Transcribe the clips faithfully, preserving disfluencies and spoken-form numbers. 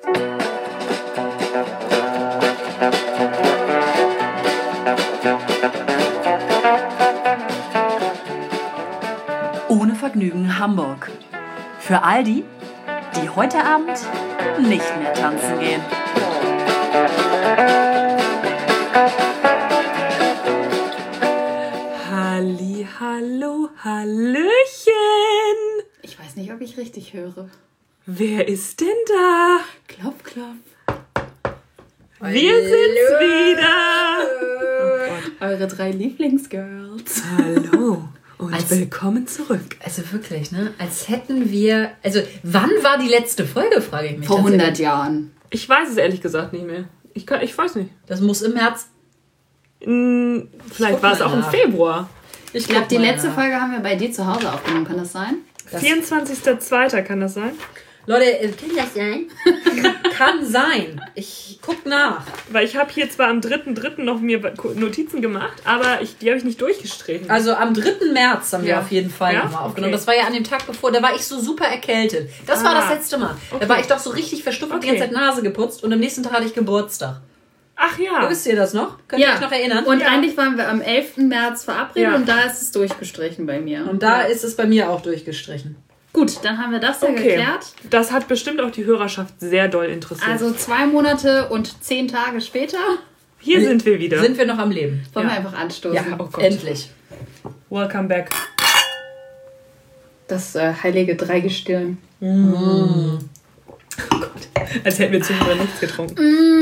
Ohne Vergnügen Hamburg. Für all die, die heute Abend nicht mehr tanzen gehen. Halli, hallo, hallöchen. Ich weiß nicht, ob ich richtig höre. Wer ist denn da? Klopf, klopf. Wir sind's wieder. Oh Eure drei Lieblingsgirls. Hallo und Als- willkommen zurück. Also wirklich, ne? Als hätten wir... Also, wann war die letzte Folge, frage ich mich. Vor tatsächlich. hundert Jahren. Ich weiß es ehrlich gesagt nicht mehr. Ich, kann, ich weiß nicht. Das muss im März... Hm, vielleicht guck war es mal auch im nach. Februar. Ich glaube, guck die mal letzte nach. Folge haben wir bei dir zu Hause aufgenommen. Kann das sein? Das- vierundzwanzigster zweiter kann das sein? Leute, äh, kann das sein? Kann sein. Ich guck nach. Weil ich habe hier zwar am dritten dritten noch mir Notizen gemacht, aber ich, die habe ich nicht durchgestrichen. Also am dritten März haben wir Ja. auf jeden Fall Ja? nochmal aufgenommen. Okay. Das war ja an dem Tag bevor, da war ich so super erkältet. Das war Ah. das letzte Mal. Da Okay. war ich doch so richtig verstopft und die Okay. ganze Zeit Nase geputzt und am nächsten Tag hatte ich Geburtstag. Ach ja. Wisst ihr das noch? Könnt ihr euch noch erinnern? Und Ja. eigentlich waren wir am elften März verabredet Ja. und da ist es durchgestrichen bei mir. Und da ist es bei mir auch durchgestrichen. Gut, dann haben wir das ja Okay. geklärt. Das hat bestimmt auch die Hörerschaft sehr doll interessiert. Also zwei Monate und zehn Tage später hier sind wir wieder. Sind wir noch am Leben? wollen Ja. wir einfach anstoßen. Ja, oh Gott. endlich. Welcome back. Das äh, heilige Dreigestirn. Als hätten wir zuvor nichts getrunken.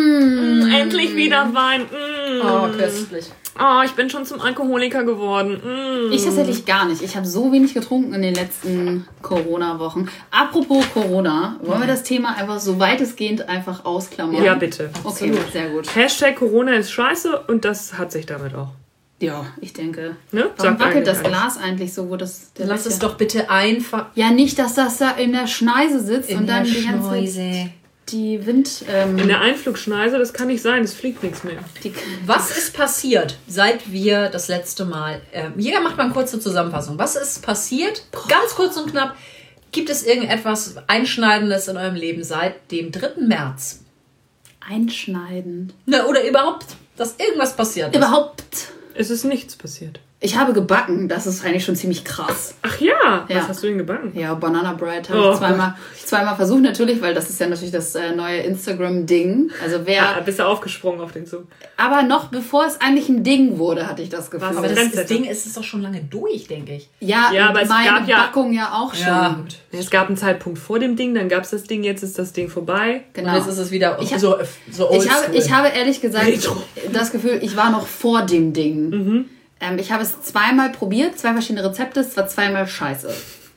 Mm, endlich wieder Wein. Mm. Oh, köstlich. Oh, ich bin schon zum Alkoholiker geworden. Mm. Ich tatsächlich gar nicht. Ich habe so wenig getrunken in den letzten Corona-Wochen. Apropos Corona, wollen wir das Thema einfach so weitestgehend einfach ausklammern? Ja, bitte. Okay, sehr gut. Hashtag Corona ist scheiße und das hat sich damit auch. Ja, ich denke. Ne? Warum Sagt wackelt eigentlich das alles. Glas eigentlich so, wo das... Der Lass Becher- es doch bitte einfach Ja, nicht, dass das da in der Schneise sitzt in und dann der die ganze Zeit Schneuse. die Wind... Ähm, In der Einflugschneise, das kann nicht sein, es fliegt nichts mehr. die, Was ist passiert, seit wir das letzte Mal... Ähm, jeder macht mal eine kurze Zusammenfassung. Was ist passiert? Ganz kurz und knapp. Gibt es irgendetwas Einschneidendes in eurem Leben seit dem dritten März? einschneidend. Ne, oder überhaupt, dass irgendwas passiert ist? Überhaupt... Es ist nichts passiert. Ich habe gebacken, das ist eigentlich schon ziemlich krass. Ach ja, Ja. was hast du denn gebacken? Ja, Banana Bread habe Oh ich zweimal, zweimal versucht natürlich, weil das ist ja natürlich das äh, neue Instagram-Ding. Also wer, Ah, bist du aufgesprungen auf den Zug? aber noch bevor es eigentlich ein Ding wurde, hatte ich das Gefühl. Was? Aber das, das Trendsetter. Ding ist, ist doch schon lange durch, denke ich. ja, Ja, und aber es meine gab ja- Backung ja auch schon. gut. Es gab einen Zeitpunkt vor dem Ding, dann gab es das Ding, jetzt ist das Ding vorbei. Genau. Und jetzt ist es wieder Ich hab- so, so old Ich habe, school. ich habe ehrlich gesagt Retro. das Gefühl, ich war noch vor dem Ding. Mhm. Ähm, ich habe es zweimal probiert, zwei verschiedene Rezepte, es war zweimal scheiße.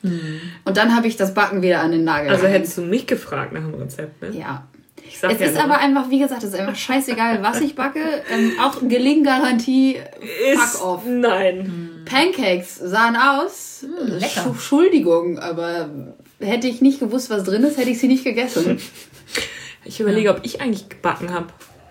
Und dann habe ich das Backen wieder an den Nagel Also gehängt. hättest du mich gefragt nach dem Rezept, ne? Ja. Ich sag Es ja ist nur. aber einfach, wie gesagt, es ist einfach scheißegal, was ich backe. Ähm, auch Gelinggarantie, Ist- fuck off. Nein. Pancakes sahen aus. lecker. Sch- Entschuldigung, aber hätte ich nicht gewusst, was drin ist, hätte ich sie nicht gegessen. Ich überlege, ob ich eigentlich gebacken habe.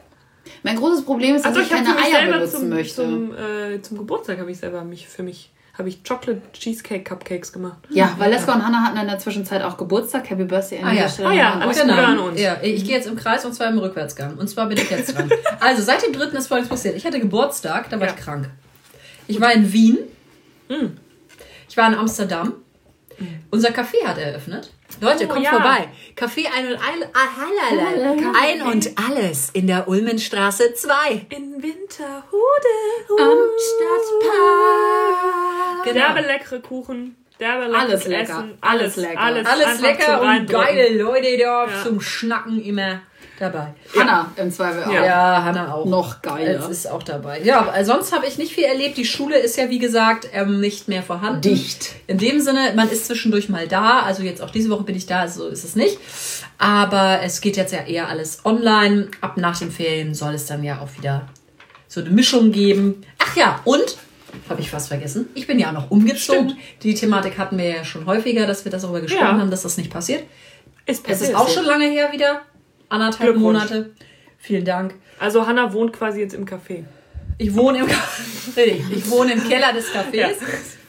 Mein großes Problem ist, dass Also ich ich habe keine für mich Eier selber benutzen zum, möchte. zum, äh, zum Geburtstag habe ich selber mich für mich habe ich Chocolate Cheesecake Cupcakes gemacht. Ja, Valeska und Hannah hatten in der Zwischenzeit auch Geburtstag. Happy Birthday an Ah dieser ja. Stelle. Ah ja, nochmal. alles Genau. Gute an uns. Ja, ich gehe jetzt im Kreis und zwar im Rückwärtsgang. Und zwar bin ich jetzt dran. Also, seit dem dritten ist Folgendes passiert. Ich hatte Geburtstag, da war Ja. ich krank. Ich war in Wien. Mm. Ich war in Amsterdam. Unser Café hat eröffnet. Leute, Oh, kommt ja. vorbei. Café ein und all, ah, ein und alles in der Ulmenstraße zwei. In Winterhude. Am Stadtpark. Genau. Derbe leckere Kuchen. Derbe leckeres Alles lecker. Essen. Alles lecker. Alles, Alles einfach lecker zum und Reindrücken. geile Leute da Ja. zum Schnacken immer dabei. Hannah im Zweifel auch. Ja. Ja, Hannah auch. Noch geiler. Es ist auch dabei. Ja, aber sonst habe ich nicht viel erlebt. Die Schule ist ja, wie gesagt, ähm, nicht mehr vorhanden. Dicht. In dem Sinne, man ist zwischendurch mal da. Also jetzt auch diese Woche bin ich da, also so ist es nicht. Aber es geht jetzt ja eher alles online. Ab nach den Ferien soll es dann ja auch wieder so eine Mischung geben. Ach ja, und, habe ich fast vergessen, ich bin ja auch noch umgezogen. Stimmt. Die Thematik hatten wir ja schon häufiger, dass wir das darüber gesprochen Ja. haben, dass das nicht passiert. Ist Es passiert. ist auch schon lange her wieder. Anderthalb Glückwunsch. Monate. Vielen Dank. Also Hannah wohnt quasi jetzt im Café. Ich wohne im, Richtig, ich wohne im Keller des Cafés. Ja.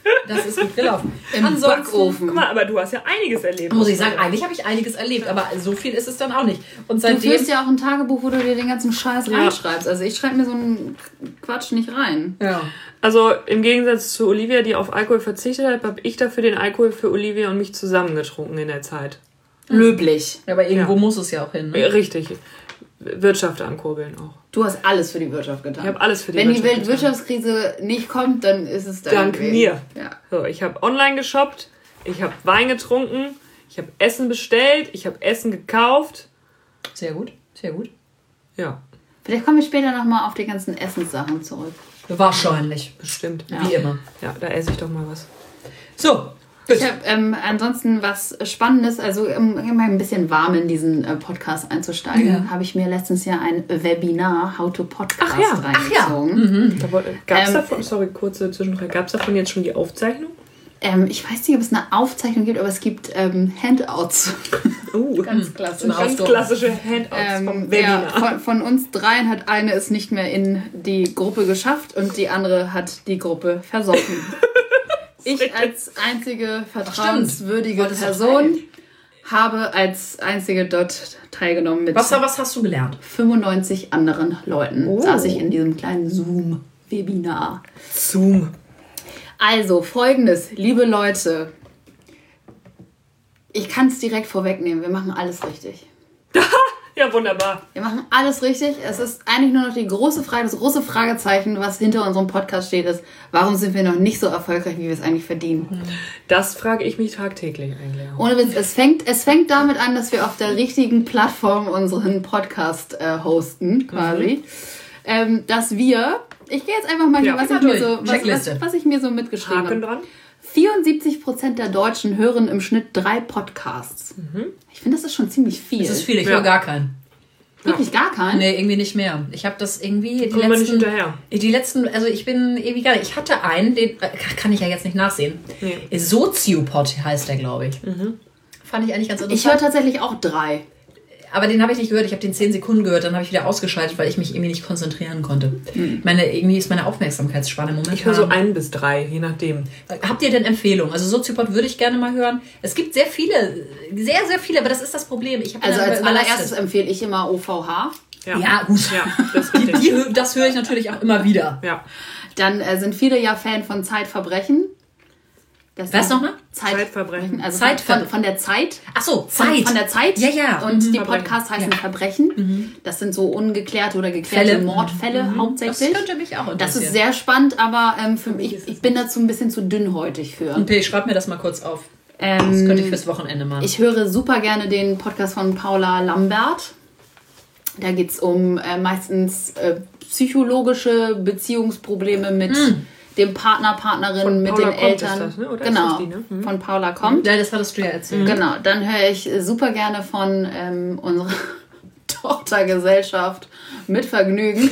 Das ist gut gelaufen. Im Ansonsten, Backofen. Guck mal, aber du hast ja einiges erlebt. muss ich sagen, eigentlich habe ich einiges erlebt, aber so viel ist es dann auch nicht. Und Du seitdem... führst ja auch ein Tagebuch, wo du dir den ganzen Scheiß Ja. reinschreibst. Also ich schreibe mir so einen Quatsch nicht rein. Ja. Also im Gegensatz zu Olivia, die auf Alkohol verzichtet hat, habe ich dafür den Alkohol für Olivia und mich zusammengetrunken in der Zeit. Löblich. Aber irgendwo Ja. muss es ja auch hin. Ne? Richtig. Wirtschaft ankurbeln auch. Du hast alles für die Wirtschaft getan. Ich habe alles für die Wenn die Wirtschaft getan. Weltwirtschaftskrise nicht kommt, dann ist es dein Dank Weg. mir. Ja. So, ich habe online geshoppt, ich habe Wein getrunken, ich habe Essen bestellt, ich habe Essen gekauft. Sehr gut, sehr gut. Ja, Vielleicht kommen wir später nochmal auf die ganzen Essenssachen zurück. Wahrscheinlich. bestimmt. Wie immer. Ja, da esse ich doch mal was. So, Ich habe ähm, ansonsten was Spannendes, also um immer ein bisschen warm in diesen äh, Podcast einzusteigen, Ja. habe ich mir letztens ja ein Webinar How to Podcast Ach ja, ach ja. reingezogen. Gab es Ähm, davon, sorry, kurze Zwischenfrage, gab es davon jetzt schon die Aufzeichnung? Ähm, ich weiß nicht, ob es eine Aufzeichnung gibt, aber es gibt ähm, Handouts. Uh, Ganz klassisch. Zum ganz Ausdruck. klassische Handouts vom Ähm, Webinar. ja, von, von uns dreien hat eine es nicht mehr in die Gruppe geschafft und die andere hat die Gruppe versoffen. Ich als einzige vertrauenswürdige Wolltest du Person teilen? habe als einzige dort teilgenommen mit was, was hast du gelernt? fünfundneunzig anderen Leuten. Oh. Saß ich in diesem kleinen Zoom-Webinar. Zoom. Also, folgendes, liebe Leute. Ich kann es direkt vorwegnehmen. Wir machen alles richtig. Ja, wunderbar. Wir machen alles richtig. Es ist eigentlich nur noch die große Frage, das große Fragezeichen, was hinter unserem Podcast steht, ist, warum sind wir noch nicht so erfolgreich, wie wir es eigentlich verdienen? Das frage ich mich tagtäglich eigentlich auch. Ohne Witz, es fängt, es fängt damit an, dass wir auf der richtigen Plattform unseren Podcast äh, hosten, quasi. Ähm, dass wir, ich gehe jetzt einfach mal hier, Ja, was, geh ich mal mir durch. so, was, Checkliste. was, was ich mir so mitgeschrieben Haken habe. dran. vierundsiebzig Prozent der Deutschen hören im Schnitt drei Podcasts. Ich finde, das ist schon ziemlich viel. Das ist viel, ich Ja. höre gar keinen. Wirklich gar keinen? Nee, irgendwie nicht mehr. Ich habe das irgendwie die Kommen wir nicht letzten, hinterher. die letzten, also ich bin ewig gar nicht. Ich hatte einen, den äh, kann ich ja jetzt nicht nachsehen. Nee. Soziopod heißt der, glaube ich. Fand ich eigentlich ganz Ich interessant. höre tatsächlich auch drei. Aber den habe ich nicht gehört. Ich habe den zehn Sekunden gehört, dann habe ich wieder ausgeschaltet, weil ich mich irgendwie nicht konzentrieren konnte. Meine, irgendwie ist meine Aufmerksamkeitsspanne momentan. Ich höre so ein bis drei, je nachdem. Habt ihr denn Empfehlungen? Also Soziopod würde ich gerne mal hören. Es gibt sehr viele, sehr, sehr viele, aber das ist das Problem. Ich habe Also dann als überlastet. allererstes empfehle ich immer O V H. Ja, gut. Ja, das ist Die, richtig. die, hö- das höre ich natürlich auch immer wieder. Ja. Dann äh, sind viele ja Fan von Zeitverbrechen. Das Was sind nochmal? Zeitverbrechen. Also Zeitver- von, von der Zeit. Ach so, Von, Zeit. von der Zeit. Ja, ja. Und die Verbrechen. Podcasts heißen Ja. Verbrechen. Das sind so ungeklärte oder geklärte Fälle. Mordfälle Das hauptsächlich. könnte mich auch interessieren. Das ist sehr spannend, aber ähm, für mich, ich, ich bin dazu ein bisschen zu dünnhäutig für. Okay, ich schreibe mir das mal kurz auf. Das Ähm, könnte ich fürs Wochenende machen. Ich höre super gerne den Podcast von Paula Lambert. Da geht es um äh, meistens äh, psychologische Beziehungsprobleme mit dem Partner, Partnerin, Von mit Paula den kommt Eltern. ist das, ne? Oder ist Genau, das die, ne? Mhm. von Paula kommt. ja, das hattest du ja erzählt. Genau, dann höre ich super gerne von ähm, unserer Tochtergesellschaft mit Vergnügen.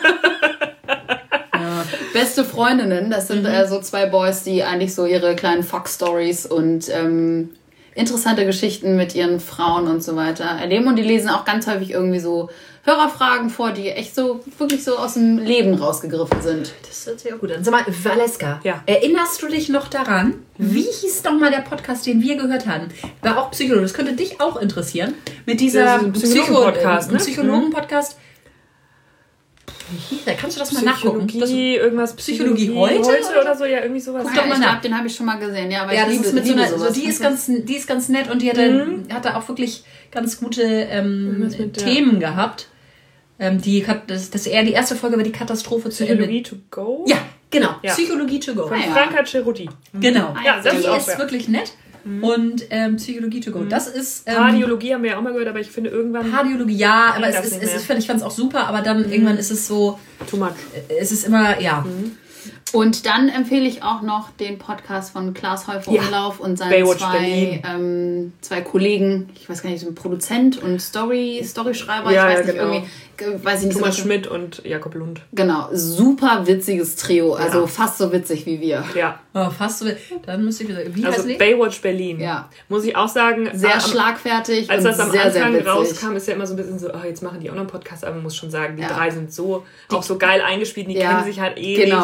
Beste Freundinnen, das sind äh, so zwei Boys, die eigentlich so ihre kleinen Fox-Stories und ähm, interessante Geschichten mit ihren Frauen und so weiter erleben. Und die lesen auch ganz häufig irgendwie so Hörerfragen vor, die echt so wirklich so aus dem Leben rausgegriffen sind. Das hört sich auch gut an. Sag mal, Valeska, Ja. erinnerst du dich noch daran, wie hieß doch mal der Podcast, den wir gehört haben? War auch Psychologe. Das könnte dich auch interessieren. Mit dieser Das ist ein Psychologen-Podcast, Psycho- ne? Psychologen-Podcast. Wie hieß der? Kannst du das mal nachgucken? Das, Psychologie, irgendwas Psychologie heute heute oder so, ja, irgendwie sowas. Guck doch mal, mal ich nach. glaube, den habe ich schon mal gesehen. Ja, aber ja, ich das liebe, ist mit so liebe einer, so, sowas. die ist ganz, die ist ganz nett und die hatte, hatte auch wirklich ganz gute ähm, Irgendwas mit der- Themen gehabt. Ähm, die hat, das, das eher die erste Folge war die Katastrophe zu Ende. Psychologie to go? Ja, genau. Ja. Psychologie to go. Von Ah, ja. Franka Ceruti. Genau. Ja, das die ist auch ist fair. wirklich nett. Und ähm, Psychologie to go. Das ist ähm, Radiologie haben wir ja auch mal gehört, aber ich finde irgendwann Radiologie, ja, aber Ging es das ist, nicht es mehr. ist, ich fand es auch super, aber dann irgendwann ist es so, too much. es ist immer, ja. Und dann empfehle ich auch noch den Podcast von Klaas Häufer Ja. Umlauf und seinen Baywatch zwei, Berlin. ähm, zwei Kollegen, ich weiß gar nicht, so ein Produzent und Story, Storyschreiber, Ja, ich weiß ja, nicht, genau. irgendwie, äh, weiß ich nicht Thomas so. Schmidt und Jakob Lund. Genau, super witziges Trio, also Ja. fast so witzig wie wir. Ja, Oh, fast so, dann müsste ich wieder, wie also heißt die? Baywatch Berlin. Ja. Muss ich auch sagen, Sehr am- schlagfertig als und das am sehr, sehr Anfang witzig. rauskam, ist ja immer so ein bisschen so, oh, jetzt machen die auch noch einen Podcast, aber man muss schon sagen, die Ja. drei sind so, auch so geil eingespielt, die Ja, kennen sich halt ewig. genau.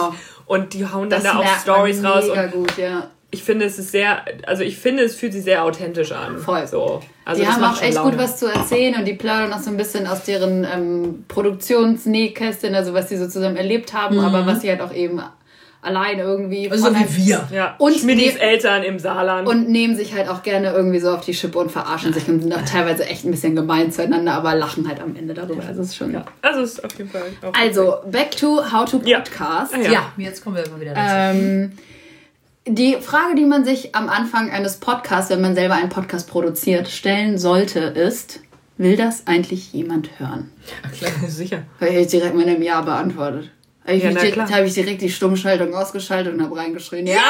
Und die hauen dann Das da auch merkt Stories man raus. mega Und gut, ja. ich finde, es ist sehr, also ich finde, es fühlt sich sehr authentisch an. Voll. So. Also Die das haben macht auch schon echt Laune. gut was zu erzählen und die plaudern auch so ein bisschen aus deren ähm, Produktionsnähkästchen, also was sie so zusammen erlebt haben, Mhm. aber was sie halt auch eben allein irgendwie... So von- wie wir. Ja. Und Schmidis die- Eltern im Saarland. Und nehmen sich halt auch gerne irgendwie so auf die Schippe und verarschen sich und sind auch teilweise echt ein bisschen gemein zueinander, aber lachen halt am Ende darüber. Also, es ist schon... also es ist auf jeden Fall auch Also, back to How to Ja. Podcast. Ah, Ja. ja. jetzt kommen wir immer wieder dazu. Ähm, die Frage, die man sich am Anfang eines Podcasts, wenn man selber einen Podcast produziert, stellen sollte, ist, will das eigentlich jemand hören? sicher. Habe ich direkt mit einem Ja beantwortet. Habe ich, Ja, mich na direkt- klar. habe ich direkt die Stummschaltung ausgeschaltet und habe reingeschrien, ja,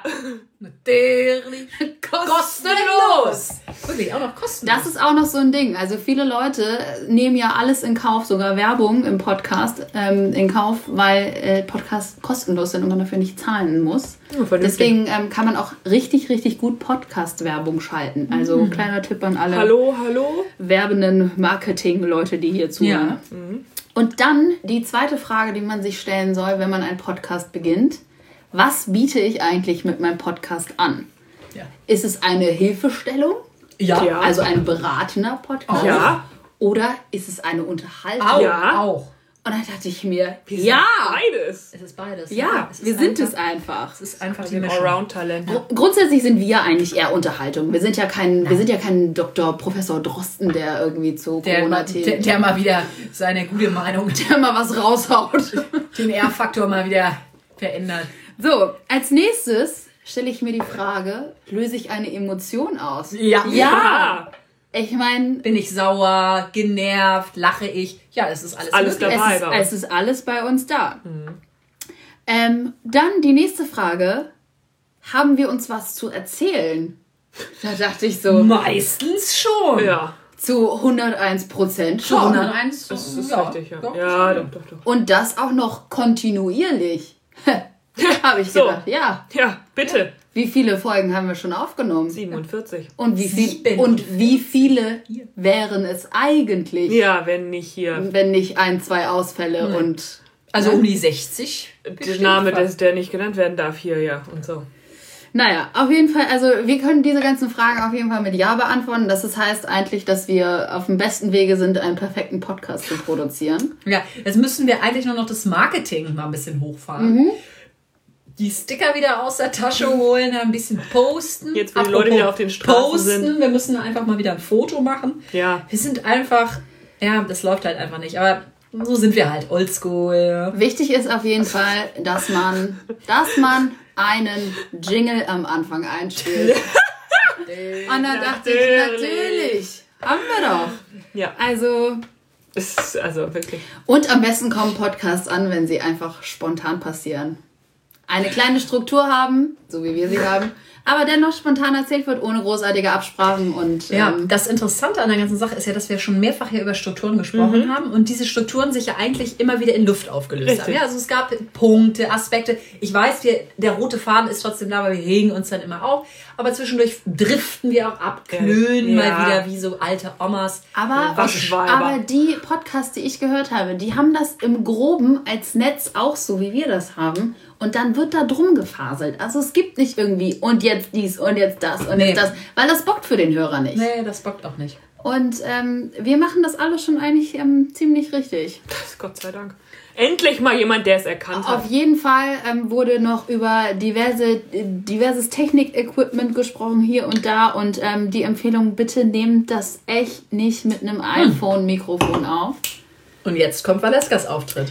Natürlich. kostenlos! Wirklich, auch noch kostenlos. Das ist auch noch so ein Ding. Also viele Leute nehmen ja alles in Kauf, sogar Werbung im Podcast ähm, in Kauf, weil äh, Podcasts kostenlos sind und man dafür nicht zahlen muss. Ja, vernünftig. Deswegen ähm, kann man auch richtig, richtig gut Podcast-Werbung schalten. Also kleiner Tipp an alle Hallo, hallo? werbenden Marketing-Leute, die hier zuhören. Ja. Und dann die zweite Frage, die man sich stellen soll, wenn man einen Podcast beginnt. Was biete ich eigentlich mit meinem Podcast an? Ja. Ist es eine Hilfestellung? Ja. Ja. Also ein beratender Podcast? Ja. Oder ist es eine Unterhaltung? Auch. Ja. auch. Und dann dachte ich mir, Wir sind ja, Beides. Es ist beides. ja, es ist wir sind einfach, es einfach. Es ist einfach Wir die sind Mischung. Allround-Talent. Gru- Grundsätzlich sind wir eigentlich eher Unterhaltung. Wir sind ja kein, wir sind ja kein Doktor Professor Drosten, der irgendwie zu Der, der, Corona-Themen der mal wieder seine gute Meinung, der mal was raushaut. den R-Faktor mal wieder verändert. So, als nächstes stelle ich mir die Frage, löse ich eine Emotion aus? Ja. Ja. Ich meine, Bin ich sauer, genervt, lache ich? Ja, es ist alles, Alles möglich. dabei es ist, bei uns. es ist alles bei uns da. Ähm, dann die nächste Frage. Haben wir uns was zu erzählen? Da dachte ich so, Meistens schon. Ja, zu hunderteins Prozent schon. hunderteins. das ist ja, richtig. Ja, doch, ja schon. doch, doch, doch. Und das auch noch kontinuierlich. Habe ich So. gedacht, ja. Ja, bitte. Wie viele Folgen haben wir schon aufgenommen? siebenundvierzig. Und wie, viel, Sieben. und wie viele wären es eigentlich, Ja, wenn nicht hier. wenn nicht ein, zwei Ausfälle und... Also um die sechzig. Der Name, des, der nicht genannt werden darf hier, ja. Und so. Naja, auf jeden Fall, also wir können diese ganzen Fragen auf jeden Fall mit Ja beantworten. Das heißt eigentlich, dass wir auf dem besten Wege sind, einen perfekten Podcast zu produzieren. Ja, jetzt müssen wir eigentlich nur noch das Marketing mal ein bisschen hochfahren. Die Sticker wieder aus der Tasche holen, ein bisschen posten. Jetzt, wo die Apropos Leute wieder auf den Straßen posten, sind. wir müssen einfach mal wieder ein Foto machen. Ja. Wir sind einfach, ja, das läuft halt einfach nicht. Aber so sind wir halt, oldschool. Wichtig ist auf jeden Fall, dass man, dass man einen Jingle am Anfang einspielt. Und dann dachte ich, natürlich, haben wir doch. Ja. Also, Es ist also wirklich. und am besten kommen Podcasts an, wenn sie einfach spontan passieren. Eine kleine Struktur haben, so wie wir sie haben, aber dennoch spontan erzählt wird, ohne großartige Absprachen und Ja, ähm, das Interessante an der ganzen Sache ist ja, dass wir schon mehrfach hier über Strukturen gesprochen haben und diese Strukturen sich ja eigentlich immer wieder in Luft aufgelöst Richtig. haben. Ja, also es gab Punkte, Aspekte. Ich weiß, wir, der rote Faden ist trotzdem da, weil wir regen uns dann immer auf. Aber zwischendurch driften wir auch ab, klönen Ja. mal wieder wie so alte Omas. Aber, Waschweiber. aber die Podcasts, die ich gehört habe, die haben das im Groben als Netz auch so, wie wir das haben. Und dann wird da drum gefaselt. Also es gibt nicht irgendwie und jetzt dies und jetzt das und Nee. jetzt das, weil das bockt für den Hörer nicht. Nee, das bockt auch nicht. Und ähm, wir machen das alles schon eigentlich ähm, ziemlich richtig. Das ist Gott sei Dank. Endlich mal jemand, der es erkannt hat. Auf jeden Fall ähm, wurde noch über diverse, äh, diverses Technik-Equipment gesprochen hier und da. Und ähm, die Empfehlung, bitte nehmt das echt nicht mit einem iPhone-Mikrofon auf. Und jetzt kommt Valeskas Auftritt.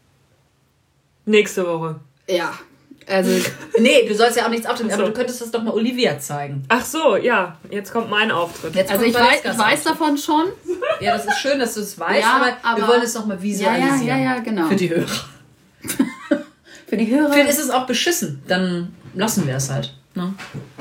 Nächste Woche. Ja, also Nee, du sollst ja auch nichts auftreten, Ach so. aber du könntest das doch mal Olivia zeigen. Ach so, ja. Jetzt kommt mein Auftritt. Jetzt Also kommt ich weiß, Valeskas ich weiß Auftritt. davon schon. Ja, das ist schön, dass du es weißt, Ja, aber, wir aber- wollen es nochmal Ja, visualisieren. ja, ja, ja, genau. Für die Hörer. Für die Hörer. Vielleicht ist es auch beschissen, dann lassen wir es halt. Ne?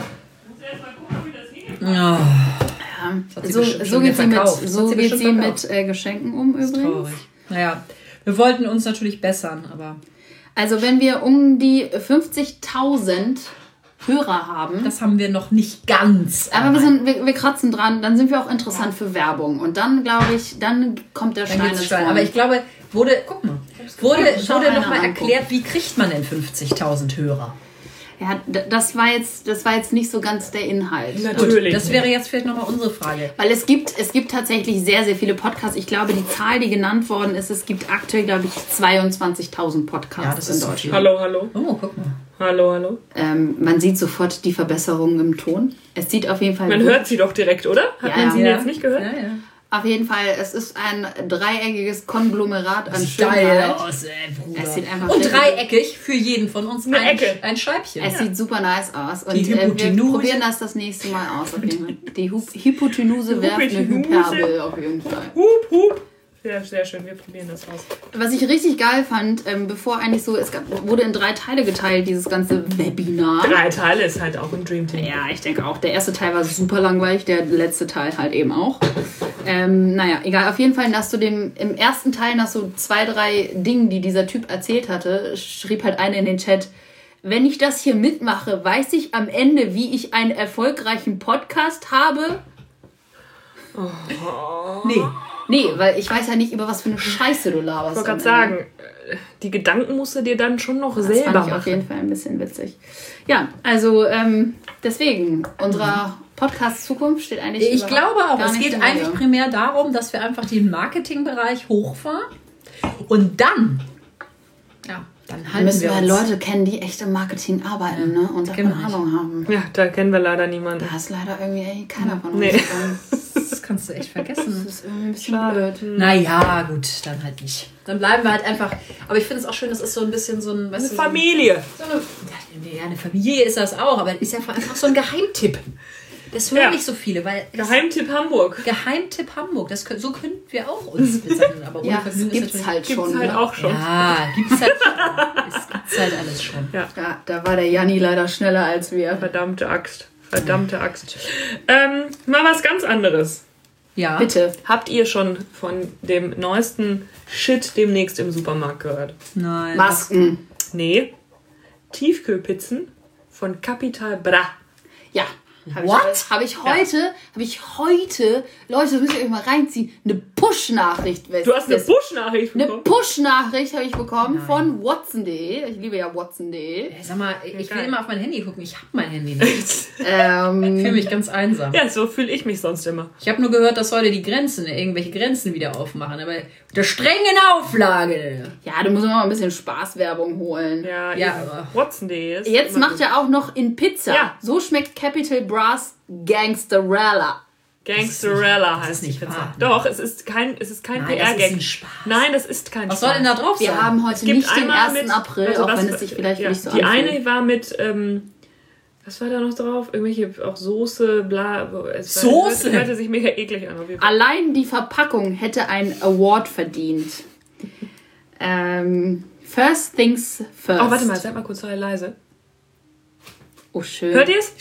Ja, Ja, hat sie so bestimmt so schon geht sie mit, verkauft. Das so hat sie geht bestimmt sie verkauft. mit äh, Geschenken um übrigens. traurig. Naja, wir wollten uns natürlich bessern, aber Also wenn wir um die fünfzigtausend Hörer haben, das haben wir noch nicht ganz. aber wir, sind, wir, wir kratzen dran, dann sind wir auch interessant für Werbung. Und dann, glaube ich, dann kommt der dann Stein geht's ins steil. Rollen. Aber ich glaube, wurde, guck mal, Wurde, Schau wurde einer noch mal angucken. erklärt, wie kriegt man denn fünfzigtausend Hörer? Ja, d- das war jetzt, das war jetzt nicht so ganz der Inhalt. Natürlich. Das wäre jetzt vielleicht nochmal unsere Frage. Weil es gibt, es gibt tatsächlich sehr, sehr viele Podcasts. Ich glaube, die Zahl, die genannt worden ist, es gibt aktuell, glaube ich, zweiundzwanzigtausend Podcasts Ja, das ist in zu Deutschland. viel. Hallo, hallo. Oh, guck mal. Hallo, hallo. Ähm, man sieht sofort die Verbesserungen im Ton. Es sieht auf jeden Fall... Man hört sie doch direkt, oder? Hat Ja, man ja. sie Ja. jetzt nicht gehört? Ja, ja. Auf jeden Fall, es ist ein dreieckiges Konglomerat an Geil Schönheit. aus, ey, Bruder. Es sieht einfach Und sehr- dreieckig für jeden von uns Eine ein, Ecke. ein Scheibchen. Es sieht super nice aus. Und Die äh, wir Hypotenuse. probieren das das nächste Mal aus. Auf jeden Fall. Die Hu Hypotenuse werft eine Hypotenuse. Hyperbel auf jeden Fall. Hup, hup. Sehr, sehr schön, wir probieren das aus. Was ich richtig geil fand, ähm, bevor eigentlich so, es gab, wurde in drei Teile geteilt, dieses ganze Webinar. Drei Teile ist halt auch ein Dream Team. Ja, ich denke auch. Der erste Teil war super langweilig, der letzte Teil halt eben auch. Ähm, naja, egal. Auf jeden Fall, nach so dem, im ersten Teil, nach so zwei, drei Dingen, die dieser Typ erzählt hatte, schrieb halt einer in den Chat, wenn ich das hier mitmache, weiß ich am Ende, wie ich einen erfolgreichen Podcast habe? Nee. Nee, weil ich weiß ja nicht, über was für eine Scheiße du laberst. Ich wollte gerade am Ende. sagen, äh, die Gedanken musst du dir dann schon noch Das selber fand ich auf jeden machen. Fall ein bisschen witzig. Ja, also ähm, deswegen, unserer Podcast-Zukunft steht eigentlich Ich überhaupt glaube auch, gar es nichts geht im eigentlich Wege. primär darum, dass wir einfach den Marketingbereich hochfahren und dann, ja, dann Da halten müssen wir wir uns. Leute kennen, die echt im Marketing arbeiten, ne? Und kennen davon wir nicht. Ahnung haben. Ja, da kennen wir leider niemanden. Da ist leider irgendwie ey, keiner von uns. Nee. Das kannst du echt vergessen. Das ist irgendwie ein bisschen blöd. Naja, gut, dann halt nicht. Dann bleiben wir halt einfach. Aber ich finde es auch schön, das ist so ein bisschen so ein. Weißt Eine du, so ein- Familie. So eine, ja, eine Familie ist das auch, aber ist ja einfach so ein Geheimtipp. Das hören Ja. nicht so viele, weil. das- Geheimtipp Hamburg. Geheimtipp Hamburg. Das, könnt- so könnten wir auch uns bezeichnen. Aber ohne Ja, Vergnügen das ist gibt's natürlich- halt Gibt's schon. halt ne? auch schon. Ja, gibt's halt schon. Es gibt's halt alles schon. Ja. Ja, da war der Janni leider schneller als wir. Verdammte Axt. Verdammte Axt. Ähm, mal was ganz anderes. Ja. Bitte. Habt ihr schon von dem neuesten Shit demnächst im Supermarkt gehört? Nein. Masken. Nee. Tiefkühlpizzen von Capital Bra. Ja. Habe ich, What? hab ich heute, habe ich heute, Leute, das müsst ihr euch mal reinziehen, eine Push-Nachricht. Du hast eine Push-Nachricht Eine bekommen. Push-Nachricht habe ich bekommen von Watson punkt de. Ich liebe ja Watson punkt de. Ey, Sag mal, ich will geil. immer auf mein Handy gucken. Ich habe mein Handy nicht. Ich Ähm, fühle mich ganz einsam. Ja, so fühle ich mich sonst immer. Ich habe nur gehört, dass heute die Grenzen, irgendwelche Grenzen wieder aufmachen. Aber unter strengen Auflage. ja, du musst immer mal ein bisschen Spaßwerbung holen. Ja, Ja, eben. aber- Watson punkt de ist Jetzt immer macht gut. er auch noch in Pizza. Ja. So schmeckt Capital Brass Gangsterella. Gangsterella das heißt ist die nicht Pizza. wahr. Doch, es ist kein, es ist kein Nein, das ist P R-Gag. ein Spaß. Nein, das ist kein Was Spaß. soll denn da drauf sein? Wir haben heute Es gibt nicht den einmal ersten mit- April, also auch was- wenn es sich vielleicht ja, nicht so Die anfühlt. eine war mit, ähm, was war da noch drauf? Irgendwelche, auch Soße, bla. Es war- Soße? Hörte, hörte sich mega eklig an. Auf jeden Fall. Allein die Verpackung hätte einen Award verdient. ähm, first things first. Oh, warte mal, seid mal kurz leise. Oh, schön. Hört ihr es?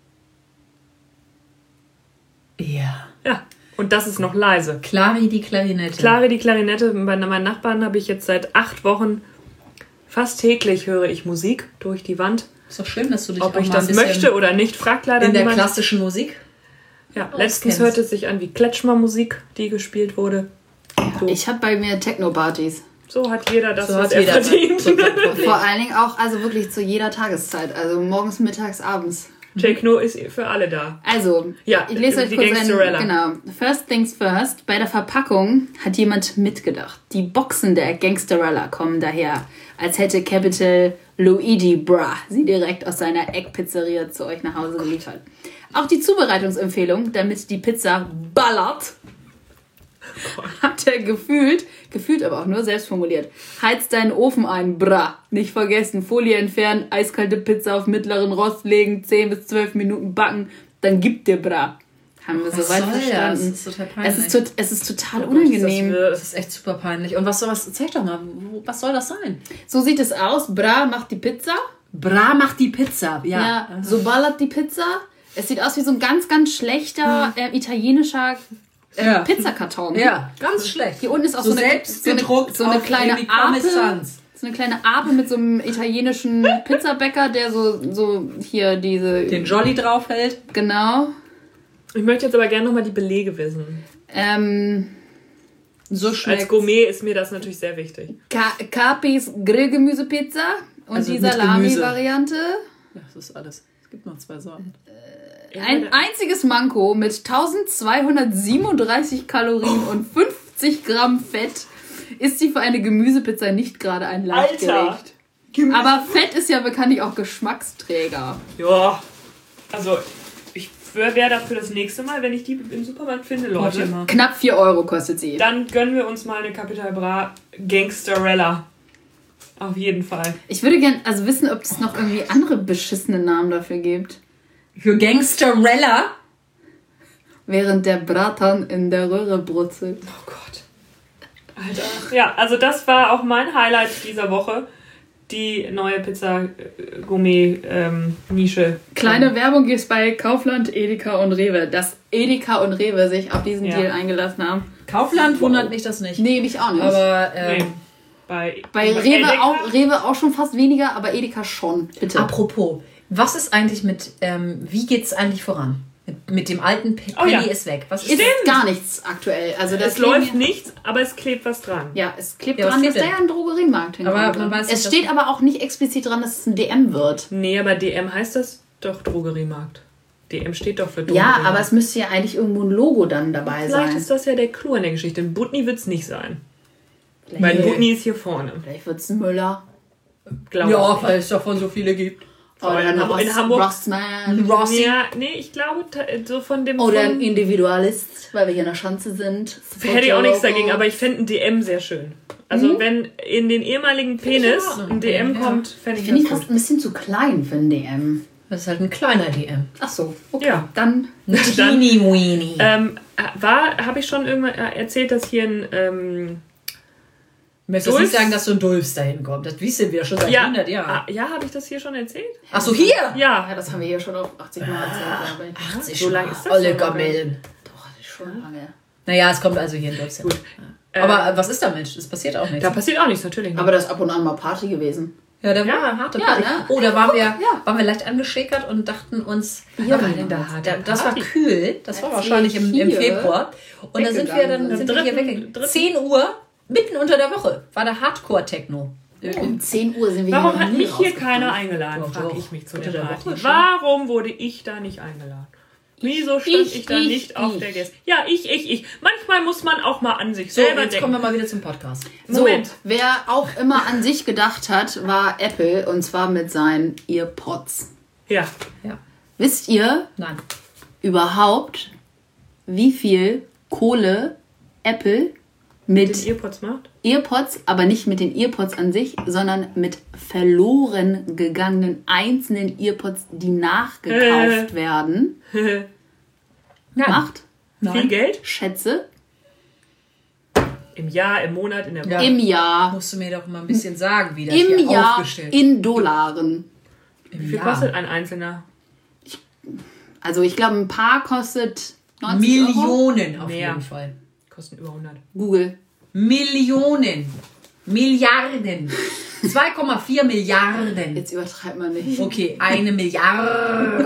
Ja. Ja. Und das ist noch leise. Clari die Klarinette. Klare die Klarinette. Bei meinen Nachbarn habe ich jetzt seit acht Wochen, fast täglich höre ich Musik durch die Wand. Ist doch schön, dass du dich Ob auch ich mal das ein bisschen möchte oder nicht, fragt leider in der niemand. klassischen Musik. Ja, Oh, letztens kennst. hörte es sich an wie Kletschmer-Musik, die gespielt wurde. So, Ich habe bei mir Techno-Partys. so hat jeder das, So was hat er jeder verdient. so kein Problem. Vor allen Dingen auch, also wirklich zu jeder Tageszeit. Also morgens, mittags, abends. Techno ist für alle da. Also, Ja, ich lese euch die kurz ein, Gangsterella. genau. First things first, bei der Verpackung hat jemand mitgedacht. Die Boxen der Gangsterella kommen daher, als hätte Capital Luigi Bra sie direkt aus seiner Eckpizzeria zu euch nach Hause geliefert. Auch die Zubereitungsempfehlung, damit die Pizza ballert, hat er gefühlt, gefühlt aber auch nur selbst formuliert. Heiz deinen Ofen ein, bra. Nicht vergessen, Folie entfernen, eiskalte Pizza auf mittleren Rost legen, zehn bis zwölf Minuten backen, dann gib dir bra. Haben wir Was soweit soll das? verstanden. Das ist total peinlich. Es ist, tot, es ist total Oh Gott, ist das unangenehm. wirr. Das ist echt super peinlich. Und was soll was? Zeig doch mal, wo, was soll das sein? So sieht es aus. Bra macht die Pizza. Bra macht die Pizza. Ja. Ja, so ballert die Pizza. Es sieht aus wie so ein ganz, ganz schlechter äh, italienischer äh, Ja. Pizzakarton. Ja, ganz schlecht. Hier unten ist auch So so, eine, selbst so, eine, gedruckt so eine auf kleine irgendwie Ape. Parmesan. So eine kleine Ape mit so einem italienischen Pizzabäcker, der so, so hier diese... Den Jolly draufhält. Genau. Ich möchte jetzt aber gerne nochmal die Belege wissen. Ähm, So schmeckt's. Als Gourmet ist mir das natürlich sehr wichtig. Ka Capis Grillgemüsepizza und Also die mit Salami-Variante. Ja, das ist alles. Es gibt noch zwei Sorten. Ein einziges Manko mit eintausendzweihundertsiebenunddreißig Kalorien und fünfzig Gramm Fett ist sie für eine Gemüsepizza nicht gerade ein Leichtgewicht. Aber Fett ist ja bekanntlich auch Geschmacksträger. Ja, also ich wäre dafür das nächste Mal, wenn ich die im Supermarkt finde, Leute. Knapp vier Euro kostet sie. Dann gönnen wir uns mal eine Capital Bra Gangsterella. Auf jeden Fall. Ich würde gerne also wissen, ob es noch irgendwie andere beschissene Namen dafür gibt. Für Gangsterella? Während der Bratan in der Röhre brutzelt. Oh Gott. Alter. Ja, also das war auch mein Highlight dieser Woche. Die neue Pizza-Gourmet-Nische. Kleine Werbung gibt es bei Kaufland, Edeka und Rewe. Dass Edeka und Rewe sich auf diesen Ja. Deal eingelassen haben. Kaufland wundert mich das nicht. Nee, mich auch nicht. Aber ähm, Nee. Bei, bei bei Rewe Edeka? auch, Rewe auch schon fast weniger, aber Edeka schon. Bitte. apropos, was ist eigentlich mit, ähm, wie geht's eigentlich voran? Mit, mit dem alten Pe Oh Penny ja. ist weg. Was ist Ist gar nichts aktuell. Also das Es läuft Leben- nichts, aber es klebt was dran. Ja, es klebt Ja, was dran, dass steht da denn? ja ein Drogeriemarkt hinkommt. Aber man weiß nicht, es dass- steht aber auch nicht explizit dran, dass es ein D M wird. Nee, aber D M heißt das doch Drogeriemarkt. D M steht doch für Ja, Drogeriemarkt. aber es müsste ja eigentlich irgendwo ein Logo dann dabei Vielleicht sein. ist das ja der Clou in der Geschichte. Ein Butni wird es nicht sein. Vielleicht, Weil Butni ist hier vorne. vielleicht wird es ein Müller. Glaube Ja, ich. weil es davon so viele gibt. Oder in ein Hamburg- in Ross, Hamburg- Rossmann. Rossi. Ja, nee, ich glaube, ta- so von dem... Oder von, ein Individualist, weil wir hier in der Schanze sind. hätte ich auch nichts dagegen, aber ich fände ein D M sehr schön. Also wenn in den ehemaligen Penis ich auch. ein D M Ja. kommt, fände ich Finde ich das fast gut. ein bisschen zu klein für ein D M. Das ist halt ein kleiner D M. Ach so, okay. Ja. Dann Dann- Teeny weeny. Ähm, war, habe ich schon irgendwann erzählt, dass hier ein... Ähm, Ich möchte jetzt Dulfs? nicht sagen, dass so ein Dulfs dahin kommt. Das wissen wir schon seit ja, hundert Jahren. ah, ja, habe ich das hier schon erzählt? Achso, hier! Ja. Ja, das haben wir hier schon auf achtzig Mal erzählt, glaube ich. achtzig So lange ist das Alle schon lange. Gamellen. Doch, das ist schon lange. Naja, es kommt also hier in Dulfs. Gut. Aber äh, was ist damit? Es passiert auch nichts. Da passiert auch nichts, natürlich nicht. Aber das ist ab und an mal Party gewesen. Ja, da war Ja. eine harte Ja, Party. ne? Oh, da waren wir, ja. waren wir leicht angeschickert und dachten uns, Ja, war denn da harte da, das war Party? kühl. Das war Erzähl wahrscheinlich im, im hier Februar. Und dann sind wir dann weggegangen sind wir hier Dritten- weggegangen. dritten- zehn Uhr, mitten unter der Woche, war der Hardcore-Techno. Um zehn Uhr sind wir Warum hier hat noch nie mich hier rausgefahren. keiner eingeladen, Doch, frage doch. ich mich zu Unter der der Party. Woche schon. Warum wurde ich da nicht eingeladen? Wieso stand ich, Ich, da ich, nicht auf ich. der Gäste? Ja, ich, ich, ich. Manchmal muss man auch mal an sich So, selber jetzt denken. kommen wir mal wieder zum Podcast. So, Moment. wer auch immer an sich gedacht hat, war Apple und zwar mit seinen EarPods. Ja. Ja. Wisst ihr Nein. überhaupt, wie viel Kohle Apple mit Den Earpods macht? EarPods, aber nicht mit den EarPods an sich, sondern mit verloren gegangenen einzelnen EarPods, die nachgekauft Äh. werden, Nein. macht? Viel Geld? Schätze, Im Jahr, im Monat, in der Woche. Ja. im Jahr. Musst du mir doch mal ein bisschen sagen, wie das Im hier Jahr aufgestellt in Dollaren. Im Wie viel Jahr. kostet ein einzelner? Also ich glaube, ein Paar kostet neunzig Euro. Millionen auf Mehr. jeden Fall. Kosten über hundert. Google. Millionen. Milliarden. zwei Komma vier Milliarden. Jetzt übertreibt man nicht. Okay, eine Milliarde.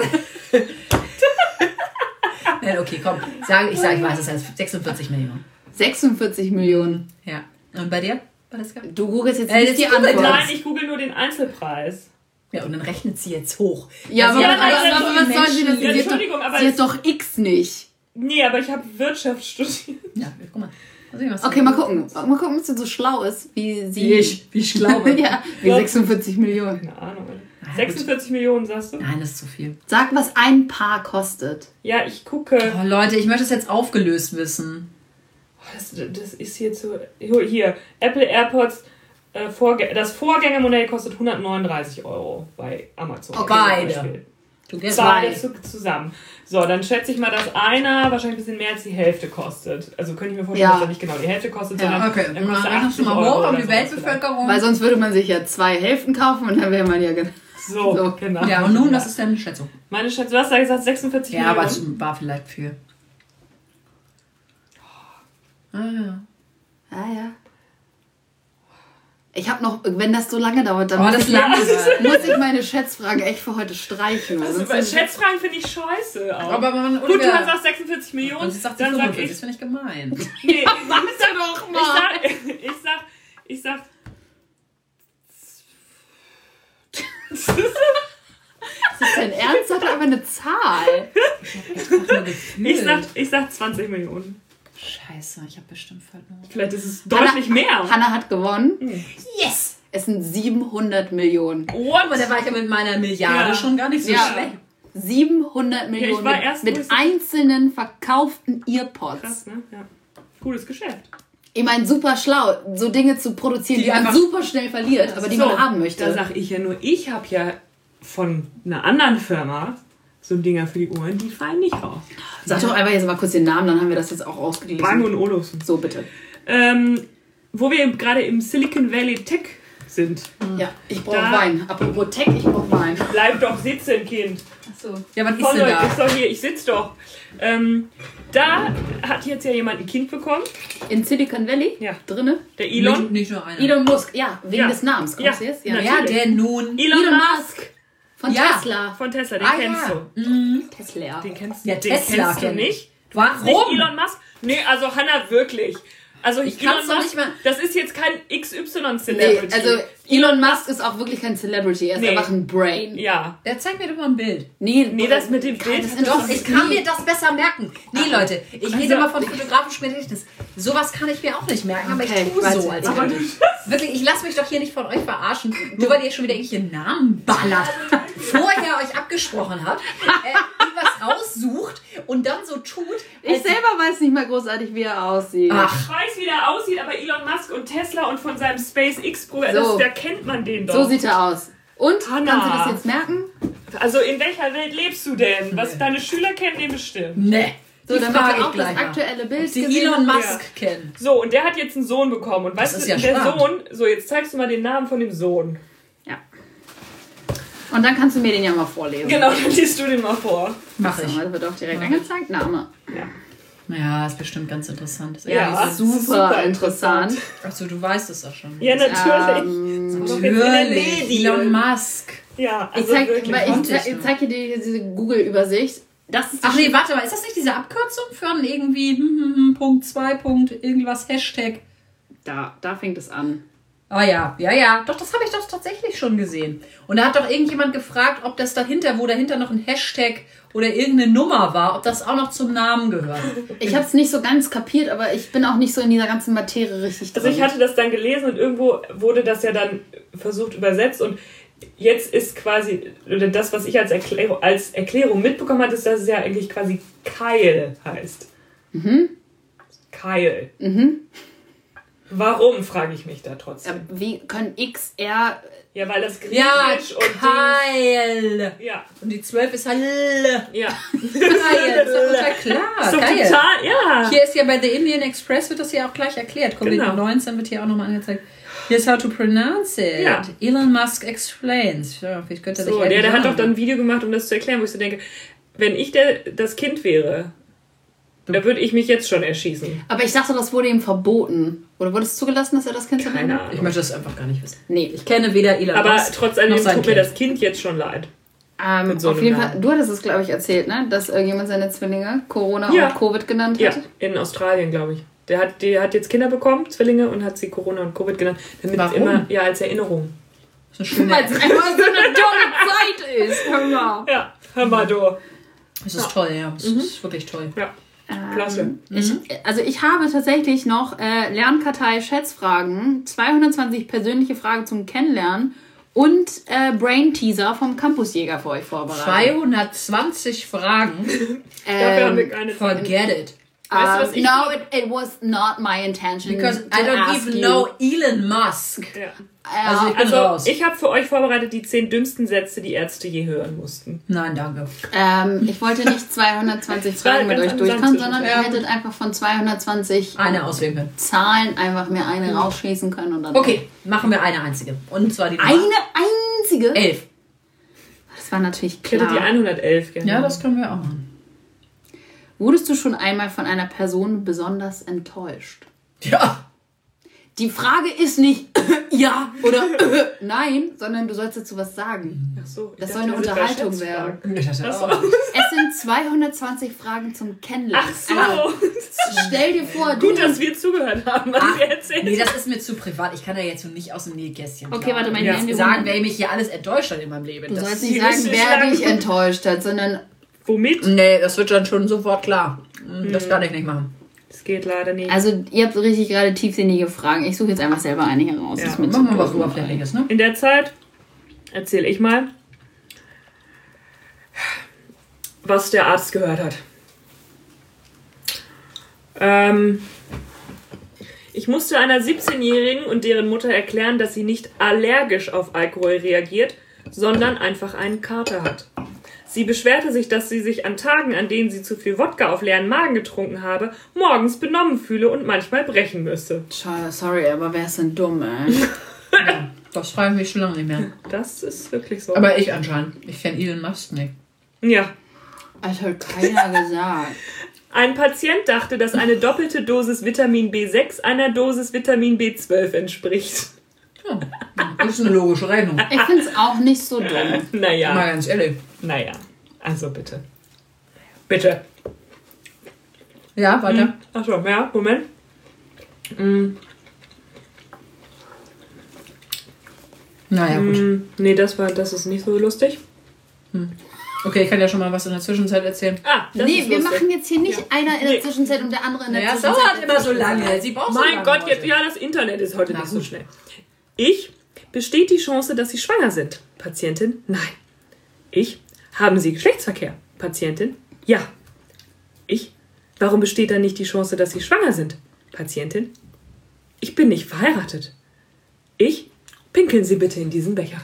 Nein, okay, komm. Sag, ich sage, ich weiß es heißt sechsundvierzig Millionen. sechsundvierzig Millionen. Ja. Und bei dir? Valeska? Du googelst jetzt Äh, nicht jetzt die googelt Antwort. Nein, ich google nur den Einzelpreis. Ja, und dann rechnet sie jetzt hoch. Ja, aber sie was, hat was, also was, viele was soll sie das? Menschen- Sie, hat Entschuldigung, doch, aber sie es- hat doch X nicht. Nee, aber ich habe Wirtschaft studiert. Ja, guck mal. Mal sehen, was Okay, sie- mal gucken. Mal gucken, ob sie so schlau ist, wie sie... Wie ich, wie ich glaube. ja, wie Ja. sechsundvierzig Millionen. Keine Ahnung. gut. sechsundvierzig Millionen, sagst du? Nein, das ist zu viel. Sag, was ein Paar kostet. Ja, ich gucke. Oh, Leute, ich möchte es jetzt aufgelöst wissen. Das, das ist hier zu. Hier, Apple AirPods. Äh, Vorgä das Vorgängermodell kostet hundertneununddreißig Euro bei Amazon. Okay, beide. Zum Beispiel. Du gehst Zwei mal. zu- zusammen. So, dann schätze ich mal, dass einer wahrscheinlich ein bisschen mehr als die Hälfte kostet. Also könnte ich mir vorstellen, Ja. dass er nicht genau die Hälfte kostet, Ja, sondern Okay, dann dann kostet rechnest du achtzig mal Euro hoch oder auf die sowas Weltbevölkerung. Weil sonst würde man sich ja zwei Hälften kaufen und dann wäre man ja... gen- vielleicht. So, So. genau. Ja, und nun, was ist deine Schätzung? Meine Schätzung, du hast ja gesagt sechsundvierzig Ja, aber Millionen. es war vielleicht viel. Ah, ja. Ah ja. Ich habe noch, wenn das so lange dauert, dann Oh, muss, das ich, lange. muss ich meine Schätzfrage echt für heute streichen. weil Also, sonst bei sind- Schätzfragen finde ich scheiße auch. Aber man, Gut, du hast auch sechsundvierzig Millionen, Und sie sagt sie dann sag fünfundvierzig, ich... das finde ich gemein. Nee, ich sag, doch ich sag, ich sag, ich sag... Ist das dein Ernst? Sag doch einfach eine Zahl. Ich sag, ich sag zwanzig Millionen. Scheiße, ich habe bestimmt verloren. Vielleicht ist es deutlich Hanna, mehr. Hanna hat gewonnen. Yes! Es sind siebenhundert Millionen. Oh, Aber da war ich ja mit meiner Milliarde Ja. schon gar nicht so Ja. schlecht. siebenhundert Millionen war mit, erst, mit wo ich- einzelnen verkauften Earpods. krass, ne? Ja. Gutes Geschäft. Ich meine, super schlau, so Dinge zu produzieren, die, Die man einfach- super schnell verliert, aber die So, man haben möchte. Da sag ich ja nur, ich habe ja von einer anderen Firma so Dinger für die Ohren, die fallen nicht raus. Sag doch einfach jetzt mal kurz den Namen, dann haben wir das jetzt auch ausgelesen. Bang und Olufsen. So, bitte. Ähm, wo wir gerade im Silicon Valley Tech sind. Ja, ich brauche Da- Wein. Apropos Tech, ich brauche Wein. Bleib doch sitzen, Kind. Achso. Ja, was ist Voll denn Leute, da? ist doch hier, ich sitz doch. Ähm, da hat jetzt ja jemand ein Kind bekommen. In Silicon Valley? Ja. Drinne? Der Elon. Nicht, nicht nur einer. Elon Musk, ja, wegen Ja. des Namens. Ja, Kommst du jetzt? na- Ja, der nun. Elon, Elon Musk. Musk. Von Ja. Tesla. Von Tesla, den Ah, kennst ja. du. Tesla. Den kennst du. Ja, den Tesla kennst du kenn ich. nicht. Warum? Nicht Elon Musk? Nee, also Hannah wirklich. Also Ich Elon kann's doch Musk, nicht mal- das ist jetzt kein X Nee, Y-Celebrity. also Elon Musk ist auch wirklich kein Celebrity, er ist Nee. einfach ein Brain. Ja. Der zeigt mir doch mal ein Bild. Nee, Nee, das mit dem Bild. das Doch, ich kann mir das besser merken. Nee, Leute, ich rede Also- immer von fotografischem Gedächtnis. Sowas kann ich mir auch nicht merken, aber Okay, ich tue weiß so, ich. als Aber würde ich. Wirklich, ich lasse mich doch hier nicht von euch verarschen, nur weil ihr schon wieder irgendwelche Namen ballert. Vorher euch abgesprochen habt, äh, irgendwas raussucht und dann so tut. Ich als- selber weiß nicht mal großartig, wie er aussieht. Ach, Ich weiß, wie der aussieht, aber Elon Musk und Tesla und von seinem SpaceX-Programm, So. da kennt man den doch. So sieht er aus. Und, Hanna. kannst du das jetzt merken? Also in welcher Welt lebst du denn? Was deine Schüler kennen den bestimmt. ne. So, Die damit frage wir ich auch das gleich mal. aktuelle Bild Die gesehen Elon haben. Musk kennen. So, und der hat jetzt einen Sohn bekommen. Und weißt Das du, ist ja der spannend. Sohn, so jetzt zeigst du mal den Namen von dem Sohn. Ja. Und dann kannst du mir den ja mal vorlesen. Genau, dann liest du den mal vor. Mach So, ich. das wird auch direkt angezeigt. Name. Ja, ist bestimmt ganz interessant. Ist Ja. ehrlich. Super, super interessant. Achso, du weißt es auch schon. Ja, natürlich. Ähm, Doch jetzt in den Natürlich. Medien. Elon Musk. Ja, ich also zeig, wirklich. weil ich, konnte ich zeig, ich nur. zeig dir die, diese Google-Übersicht. Das ist die Ach nee, warte mal, ist das nicht diese Abkürzung für ein irgendwie hm, hm, hm, Punkt zwei Punkt irgendwas Hashtag? da, da fängt es an. Ah ja, ja, ja. Doch, das habe ich doch tatsächlich schon gesehen. Und da hat doch irgendjemand gefragt, ob das dahinter, wo dahinter noch ein Hashtag oder irgendeine Nummer war, ob das auch noch zum Namen gehört. Ich habe es nicht so ganz kapiert, aber ich bin auch nicht so in dieser ganzen Materie richtig drin. Also ich hatte das dann gelesen und irgendwo wurde das ja dann versucht übersetzt und jetzt ist quasi, oder das, was ich als Erklärung, als Erklärung mitbekommen hatte, ist, dass es ja eigentlich quasi Kyle heißt. Mhm. Kyle. Mhm. Warum, frage ich mich da trotzdem. Ja, wie können X R... Ja, weil das Griechisch Ja, und Kyle. Dings- Ja, Und die zwölf ist halt L. ja. Kyle, das ist doch total klar. Ist doch Geil. total, ja. Hier ist ja bei The Indian Express wird das ja auch gleich erklärt. Covid neunzehn wird hier auch nochmal angezeigt. Here's how to pronounce it. Ja. Elon Musk explains. Ja, vielleicht könnte er So, sich der, der hat doch sagen. dann ein Video gemacht, um das zu erklären, wo ich so denke, wenn ich der, das Kind wäre, da würde ich mich jetzt schon erschießen. Aber ich dachte, das wurde ihm verboten. Oder wurde es zugelassen, dass er das Kind Keine verwendet? Ahnung. Ich möchte das einfach gar nicht wissen. Nee. Ich kenne weder Elon Aber Musk trotz noch alledem sein tut mir Kind. das Kind jetzt schon leid. Ähm, Mit so auf einem jeden Namen. Fall, du hattest es, glaube ich, erzählt, ne? Dass irgendjemand seine Zwillinge Corona Ja. und Covid genannt Ja, hat. in Australien, glaube ich. Der hat, der hat jetzt Kinder bekommen, Zwillinge, und hat sie Corona und Covid genannt. Damit Warum? immer, ja, als Erinnerung. Das ist eine Weil es schöne. einfach so eine tolle Zeit ist. Hör mal. Ja, hör mal, du. Das ist toll, ja. Das ist wirklich toll. Ja, klasse. Ich, also ich habe tatsächlich noch äh, Lernkartei-Schätzfragen, zweihundertzwanzig persönliche Fragen zum Kennenlernen und äh, Brain-Teaser vom Campusjäger für euch vorbereitet. zweihundertzwanzig Fragen. Dafür haben wir Ähm, keine Zeit. Forget it. Weißt du, was um, ich- no, it, it was not my intention. Because to I don't ask even you. know Elon Musk. Ja. Also ich bin Also, raus. ich habe für euch vorbereitet die zehn dümmsten Sätze, die Ärzte je hören mussten. Nein, danke. Ähm, ich wollte nicht zweihundertzwanzig war Fragen mit ganz euch amüsant durchkommen, sondern zwischen- ihr hättet einfach von zweihundertzwanzig Eine auswählen können. Zahlen einfach mir eine rausschießen können und dann... Okay, machen wir eine einzige. Und zwar die Nummer Eine einzige? elf. Das war natürlich Ich hätte die klar. hundertelf gerne. Ja, das können wir auch machen. Wurdest du schon einmal von einer Person besonders enttäuscht? Ja. Die Frage ist nicht ja oder nein, sondern du sollst dazu was sagen. Ach so, Das ich soll eine dachte, wir sind bei Unterhaltung Schätzfragen. Ich dachte, Ach so. oh. Es sind zweihundertzwanzig Fragen zum Kennenlernen. Ach so. Aber stell dir vor, du... Gut, dass wir zugehört haben, was Ach, ihr erzählt. nee, das ist mir zu privat. Ich kann ja jetzt so nicht aus dem Nähkästchen Okay, plaudern. warte mal, Ja. Handy sagen, holen. wer mich hier alles enttäuscht hat in meinem Leben. Du Das- sollst nicht die sagen, Liste ist wer lang. dich enttäuscht hat, sondern Womit? Nee, das wird dann schon sofort klar. Das kann ich nicht machen. Das geht leider nicht. also ihr habt richtig gerade tiefsinnige Fragen. Ich suche jetzt einfach selber eine hier raus. Ja, Das ist mir Machen wir zu was doof. Oberflächliches, ne? In der Zeit erzähle ich mal, was der Arzt gehört hat. Ähm, ich musste einer siebzehnjährigen und deren Mutter erklären, dass sie nicht allergisch auf Alkohol reagiert, sondern einfach einen Kater hat. Sie beschwerte sich, dass sie sich an Tagen, an denen sie zu viel Wodka auf leeren Magen getrunken habe, morgens benommen fühle und manchmal brechen müsse. Schade, sorry, aber wer ist denn dumm, ey? Das frage ich mich schon lange nicht mehr. Das ist wirklich so. Aber ich anscheinend. Ich kenne Elon Musk nicht. ja. Das hat keiner gesagt. Ein Patient dachte, dass eine doppelte Dosis Vitamin B sechs einer Dosis Vitamin B zwölf entspricht. Ja, das ist eine logische Rechnung. Ich finde es auch nicht so dumm. Mal Naja, ganz ehrlich. naja. Also bitte. Bitte. Ja, weiter. Achso, ja, Moment. Mm, Naja, gut. mm, nee, das war, das ist nicht so lustig. Okay, ich kann ja schon mal was in der Zwischenzeit erzählen. Ah, das Nee, ist wir lustig. machen jetzt hier nicht einer in der Nee. Zwischenzeit und der andere in der Naja, es Zwischenzeit. dauert immer so lange. Sie braucht so Mein lange Gott, heute. jetzt, ja, das Internet ist heute Na nicht so gut. schnell. Ich, besteht die Chance, dass Sie schwanger sind? Patientin, nein. Ich, haben Sie Geschlechtsverkehr? Patientin, ja. Ich, warum besteht dann nicht die Chance, dass Sie schwanger sind? Patientin, ich bin nicht verheiratet. Ich, pinkeln Sie bitte in diesen Becher.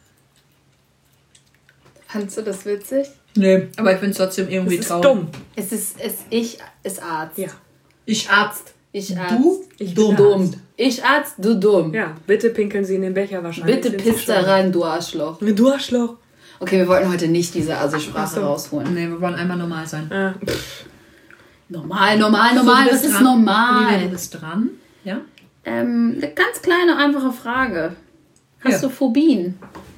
Fandst du das witzig? Nee, aber ich finde es trotzdem irgendwie Das ist traurig. dumm. Es ist, es, ich ist Arzt. Ja. Ich Arzt. Ich Arzt. Du? Ich Dumm. bin Dumm. Arzt. Ich Arzt, du dumm. Ja, bitte pinkeln Sie in den Becher wahrscheinlich. Bitte sind Sie piss da schwanger. rein, du Arschloch. Du Arschloch. Okay, wir wollten heute nicht diese Assi-Sprache Ach so. rausholen. Nee, wir wollen einmal normal sein. Ah, Normal, normal, normal. Du Was bist ist dran. Olivia, normal? du bist dran. Ja? Ähm, eine ganz kleine, einfache Frage. Hast Ja. du Phobien?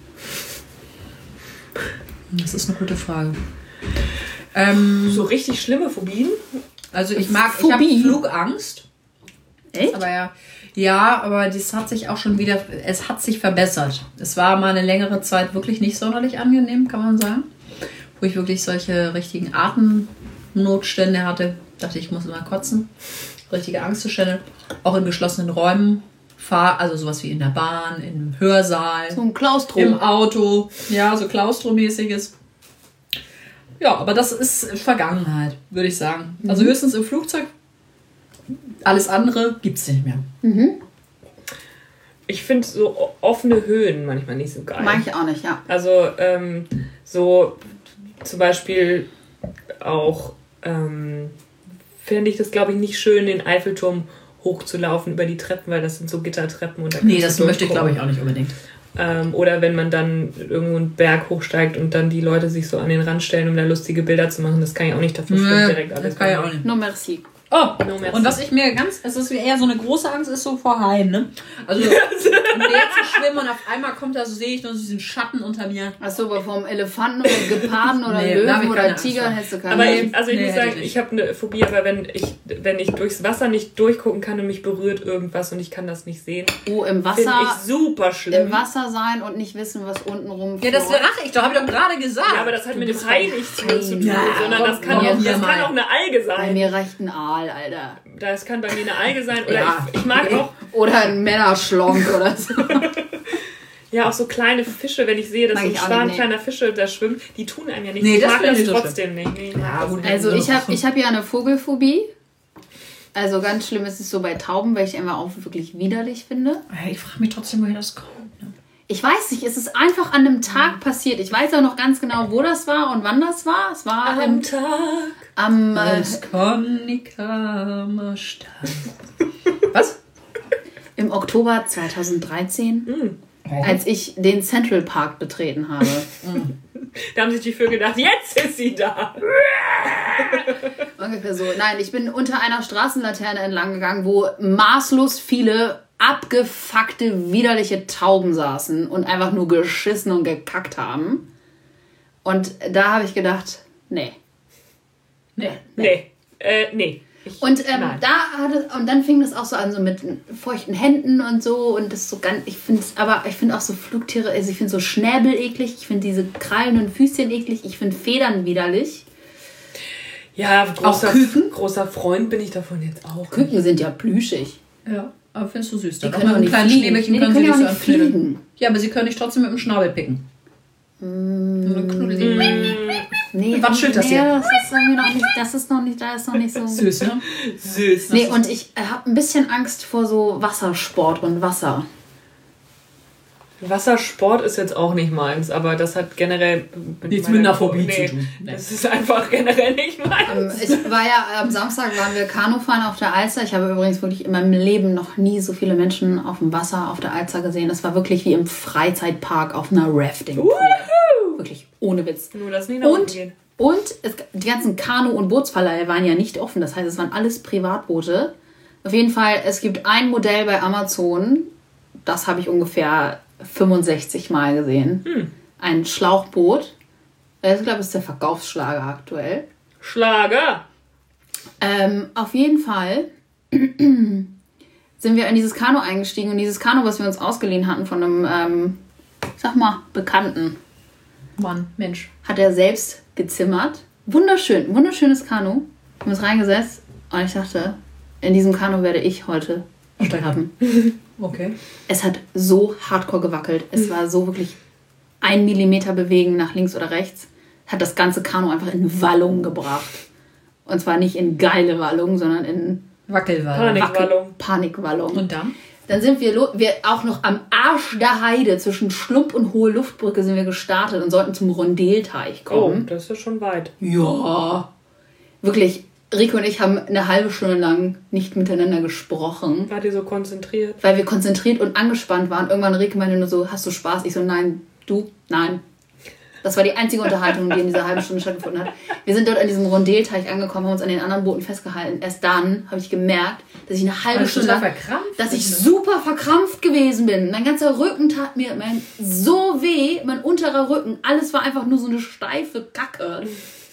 Das ist eine gute Frage. Ähm, so richtig schlimme Phobien? also ich mag, ich habe Phobie? Flugangst. Echt? Aber ja, ja, aber das hat sich auch schon wieder, es hat sich verbessert. Es war mal eine längere Zeit wirklich nicht sonderlich angenehm, kann man sagen. Wo ich wirklich solche richtigen Atemnotstände hatte. Dachte, ich muss immer kotzen. Richtige Angstzustände. Auch in geschlossenen Räumen. Fahr, also sowas wie in der Bahn, im Hörsaal, So ein Klaustrom. im Auto. Ja, so Klaustromäßiges. Ja, aber das ist Vergangenheit, würde ich sagen. Also höchstens im Flugzeug. Alles andere gibt es nicht mehr. Ich finde so offene Höhen manchmal nicht so geil. Mag ich auch nicht, ja. Also ähm, so zum Beispiel auch ähm, fände ich das, glaube ich, nicht schön, den Eiffelturm hochzulaufen über die Treppen, weil das sind so Gittertreppen. Und da Nee, kannst das du möchte ich, glaube durchgucken. ich, auch nicht unbedingt. Ähm, oder wenn man dann irgendwo einen Berg hochsteigt und dann die Leute sich so an den Rand stellen, um da lustige Bilder zu machen, das kann ich auch nicht, dafür stimmt direkt alles. das kann ich bei auch mir. nicht. No merci. Oh, No, merci. und was ich mir ganz, es ist eher so eine große Angst, ist so vor Haien, ne? Also, im Meer zu schwimmen und auf einmal kommt da, so sehe ich nur so diesen Schatten unter mir. Achso, aber vom Elefanten oder Geparden oder Nee, da hab ich Löwen keine oder Angst Tiger vor. hättest du keine Aber Angst. ich, also ich Nee, muss hätte sagen, ich ich habe eine Phobie, aber wenn ich, wenn ich durchs Wasser nicht durchgucken kann und mich berührt irgendwas und ich kann das nicht sehen, Oh, im finde Wasser, ich super schlimm. im Wasser sein und nicht wissen, was unten rum Ja, das fleucht. ach ich doch, habe ich doch gerade gesagt. Ja, aber das hat Du mit dem bist Hai beim nichts Hai. zu tun, Ja, sondern das kann, komm, auch, hier das kann mal. auch eine Alge Bei sein. mir reicht ein Aal, Alter. Das kann bei mir eine Alge sein. Oder Ja. ich, ich mag auch, Oder ein Männerschlonk oder so. ja, auch so kleine Fische, wenn ich sehe, dass Mag so ein ich auch Schwarm nicht, nee. kleiner Fische da schwimmen, die tun einem ja nichts. Nee, ich das mag finde das ich nicht so trotzdem nicht. Nee, ich mag Ja, das gut. nicht. Also ich Ja, habe ich hab ja eine Vogelphobie. Also ganz schlimm ist es so bei Tauben, weil ich die einfach auch wirklich widerlich finde. Ich frage mich trotzdem, woher das kommt. Ne? Ich weiß nicht, es ist einfach an einem Tag passiert. Ich weiß auch noch ganz genau, wo das war und wann das war. Es war Am im, Tag. am, äh, Als Conny kam stand. Was? im Oktober zweitausenddreizehn, als ich den Central Park betreten habe. Da haben sich die Vögel gedacht, jetzt ist sie da. Ungefähr so. Nein, ich bin unter einer Straßenlaterne entlang gegangen, wo maßlos viele abgefuckte, widerliche Tauben saßen und einfach nur geschissen und gekackt haben. Und da habe ich gedacht, nee. Nee. Nee. Äh, nee. Ich, und ähm, da hatte, und dann fing das auch so an, so mit feuchten Händen und so. Und das so ganz, ich finde es, aber ich finde auch so Flugtiere, also ich finde so Schnäbel eklig, ich finde diese Krallen und Füßchen eklig, ich finde Federn widerlich. Ja, großer, auch Küken? Großer Freund bin ich davon jetzt auch. Küken nicht. Sind ja plüschig. Ja, aber findest du süß. Die können auch nicht fliegen. Nee, die können, können ja auch nicht fliegen. Ja, aber sie können dich trotzdem mit dem Schnabel picken. Mm. Und dann knuddeln sie. Mm. Nee, was schüttelt das nee, hier? Das ist irgendwie noch nicht, das ist noch nicht, da ist noch nicht so süß, ne? Süß. Nee, und ich habe ein bisschen Angst vor so Wassersport und Wasser. Wassersport ist jetzt auch nicht meins, aber das hat generell mit nichts mit einer Phobie nee, zu tun. Nee. Das ist einfach generell nicht meins. Ähm, ich war ja am Samstag waren wir Kanufahren auf der Alster. Ich habe übrigens wirklich in meinem Leben noch nie so viele Menschen auf dem Wasser auf der Alster gesehen. Das war wirklich wie im Freizeitpark auf einer Rafting. Wirklich ohne Witz. Nur das nie und gehen. Und es, die ganzen Kanu- und Bootsverleihe waren ja nicht offen. Das heißt, es waren alles Privatboote. Auf jeden Fall, es gibt ein Modell bei Amazon, das habe ich ungefähr fünfundsechzig Mal gesehen. Hm. Ein Schlauchboot. Ich glaube, das ist der Verkaufsschlager aktuell. Schlager! Ähm, auf jeden Fall sind wir in dieses Kanu eingestiegen. Und dieses Kanu, was wir uns ausgeliehen hatten von einem, ähm, sag mal, Bekannten. Mann, Mensch. Hat er selbst gezimmert. Wunderschön, wunderschönes Kanu. Wir haben uns reingesetzt und ich dachte, in diesem Kanu werde ich heute sterben. Okay. Es hat so hardcore gewackelt. Es war so wirklich ein Millimeter bewegen nach links oder rechts. Hat das ganze Kanu einfach in Wallung gebracht. Und zwar nicht in geile Wallung, sondern in Wackelwallung. Panikwallung. Panikwallung. Und dann? Dann sind wir, lo- wir auch noch am Arsch der Heide zwischen Schlump und Hohe Luftbrücke sind wir gestartet und sollten zum Rondelteich kommen. Oh, das ist schon weit. Ja. Wirklich, Rico und ich haben eine halbe Stunde lang nicht miteinander gesprochen. Wart ihr so konzentriert? Weil wir konzentriert und angespannt waren. Irgendwann Rico meinte nur so, hast du Spaß? Ich so, nein. Du? Nein. Das war die einzige Unterhaltung, die in dieser halben Stunde stattgefunden hat. Wir sind dort an diesem Rondelteich angekommen, haben uns an den anderen Booten festgehalten. Erst dann habe ich gemerkt, dass ich eine halbe Stunde lang, dass ich super verkrampft gewesen bin. Mein ganzer Rücken tat mir mein, so weh, mein unterer Rücken. Alles war einfach nur so eine steife Kacke.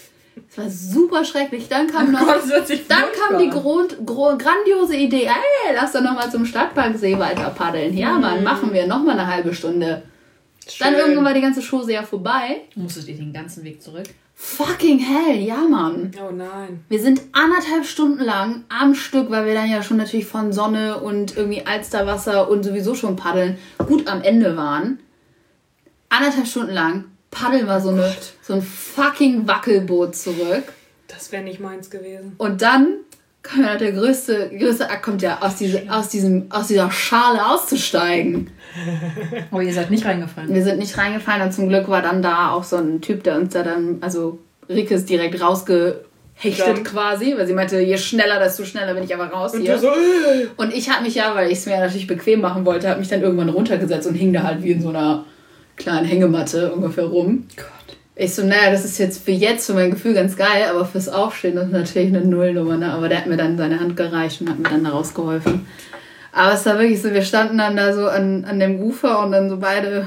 Es war super schrecklich. Dann kam noch, Gott, dann kam die Grund, gro, grandiose Idee, ey, lass doch noch mal zum Stadtparksee weiter paddeln. Ja, mhm. Mann, machen wir noch mal eine halbe Stunde. Schön. Dann irgendwann war die ganze Chose ja vorbei. Musstet ihr den ganzen Weg zurück? Fucking hell, ja, Mann. Oh nein. Wir sind anderthalb Stunden lang am Stück, weil wir dann ja schon natürlich von Sonne und irgendwie Alsterwasser und sowieso schon paddeln gut am Ende waren. Anderthalb Stunden lang paddeln wir so, eine, so ein fucking Wackelboot zurück. Das wäre nicht meins gewesen. Und dann kommt ja der größte, größte Akt, kommt ja aus, diese, aus, diesem, aus dieser Schale auszusteigen. Aber ihr seid nicht reingefallen. Wir sind nicht reingefallen und zum Glück war dann da auch so ein Typ, der uns da dann, also Rike ist direkt rausgehechtet dann. Quasi, weil sie meinte, je schneller, desto schneller bin ich aber raus und hier. So, äh. Und ich habe mich ja, weil ich es mir natürlich bequem machen wollte, habe mich dann irgendwann runtergesetzt und hing da halt wie in so einer kleinen Hängematte ungefähr rum. Gott. Ich so, naja, das ist jetzt für jetzt, für mein Gefühl ganz geil, aber fürs Aufstehen das ist natürlich eine Nullnummer, ne? Aber der hat mir dann seine Hand gereicht und hat mir dann da rausgeholfen. Aber es war wirklich so, wir standen dann da so an, an dem Ufer und dann so beide,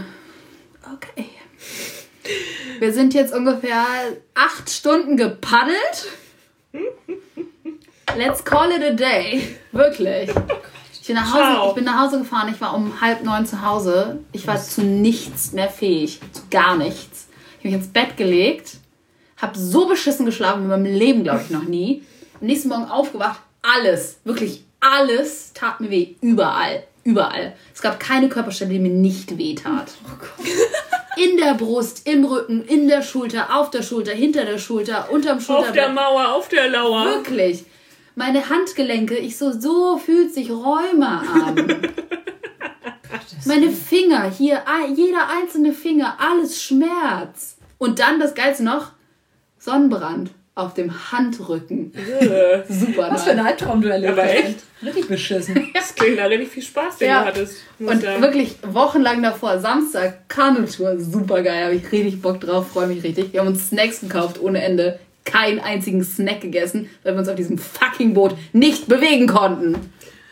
okay. Wir sind jetzt ungefähr acht Stunden gepaddelt. Let's call it a day. Wirklich. Ich bin, nach Hause, ich bin nach Hause gefahren, ich war um halb neun zu Hause. Ich war zu nichts mehr fähig, zu gar nichts. Ich habe mich ins Bett gelegt, habe so beschissen geschlafen in meinem Leben, glaube ich, noch nie. Am nächsten Morgen aufgewacht, alles, wirklich alles tat mir weh. Überall, überall. Es gab keine Körperstelle, die mir nicht weh tat. Oh Gott. In der Brust, im Rücken, in der Schulter, auf der Schulter, hinter der Schulter, unterm Schulterblatt. Auf der Mauer, auf der Lauer. Wirklich. Meine Handgelenke, ich so, so fühlt sich Rheuma an. Meine Finger, hier, jeder einzelne Finger, alles Schmerz. Und dann das Geilste noch, Sonnenbrand auf dem Handrücken. Äh. Super Was für ein Albtraum du erlebt hast. Echt? Richtig beschissen. Das klingt da richtig viel Spaß, den ja. du hattest. Und sagen. wirklich wochenlang davor, Samstag, Kanutour, super geil, habe ich richtig Bock drauf, freue mich richtig. Wir haben uns Snacks gekauft ohne Ende, keinen einzigen Snack gegessen, weil wir uns auf diesem fucking Boot nicht bewegen konnten.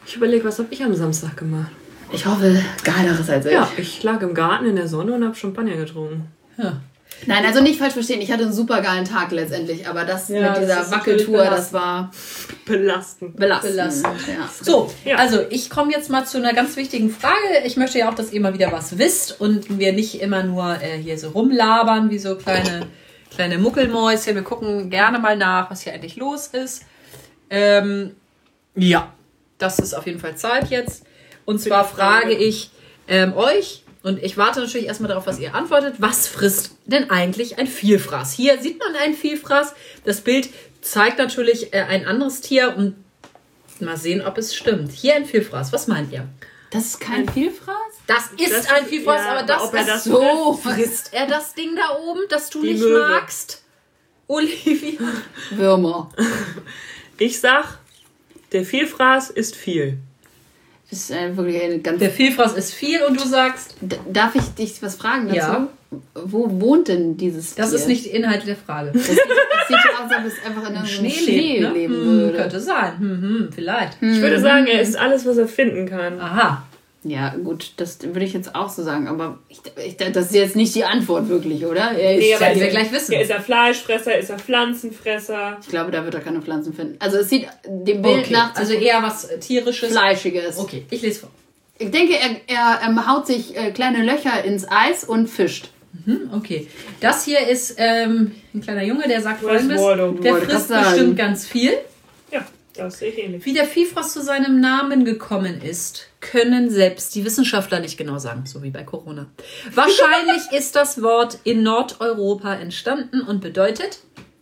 Ich überlege, was habe ich am Samstag gemacht? Ich hoffe, geileres als ich. Ja, ich lag im Garten in der Sonne und habe Champagner getrunken. Ja. Nein, also nicht falsch verstehen. Ich hatte einen super geilen Tag letztendlich, aber das Ja, mit dieser das ist Wackeltour, natürlich das war Belastend. belastend. Belastend. Ja. So, Ja. also ich komme jetzt mal zu einer ganz wichtigen Frage. Ich möchte ja auch, dass ihr mal wieder was wisst und wir nicht immer nur äh, hier so rumlabern wie so kleine, kleine Muckelmäuschen. Wir gucken gerne mal nach, was hier eigentlich los ist. Ähm, ja, das ist auf jeden Fall Zeit jetzt. Und Für zwar die Frage. frage ich ähm, euch, und ich warte natürlich erstmal darauf, was ihr antwortet, was frisst denn eigentlich ein Vielfraß? Hier sieht man einen Vielfraß. Das Bild zeigt natürlich äh, ein anderes Tier und mal sehen, ob es stimmt. Hier ein Vielfraß. Was meint ihr? Das ist kein Vielfraß? Das ist Das- ein Vielfraß, ja, aber das ob er ist das so. frisst. Frisst er das Ding da oben, das du Die nicht Möwe. magst? Olivia. Würmer. Ich sag, der Vielfraß ist viel. Das ist äh, wirklich eine ganz... Der Vielfraß ist viel und du sagst, D- Darf ich dich was fragen dazu? Ja. Wo wohnt denn dieses das Tier? ist nicht der Inhalt der Frage. Das sieht, das sieht ja aus, als ob es einfach in einem Schnee, Schnee, lebt, ne? leben Hm, würde. könnte sein. Hm, hm, vielleicht. Ich würde sagen, er ist alles, was er finden kann. Aha. Ja, gut, das würde ich jetzt auch so sagen, aber ich, ich, das ist jetzt nicht die Antwort wirklich, oder? Er ist, Nee, aber aber wir ist, gleich wissen. Ja, ist er Fleischfresser, ist er Pflanzenfresser? ich glaube, da wird er keine Pflanzen finden. Also es sieht dem Bild Okay. nach Also eher was äh, tierisches. Fleischiges. Okay, ich lese vor. Ich denke, er, er ähm, haut sich äh, kleine Löcher ins Eis und fischt. Hm, okay. Das hier ist ähm, ein kleiner Junge, der sagt Wo ist folgendes. Waldo? Der Wollte frisst grad sagen. bestimmt ganz viel. Ja, das sehe ich ähnlich. Wie der Vielfraß zu seinem Namen gekommen ist, können selbst die Wissenschaftler nicht genau sagen, so wie bei Corona. Wahrscheinlich ist das Wort in Nordeuropa entstanden und bedeutet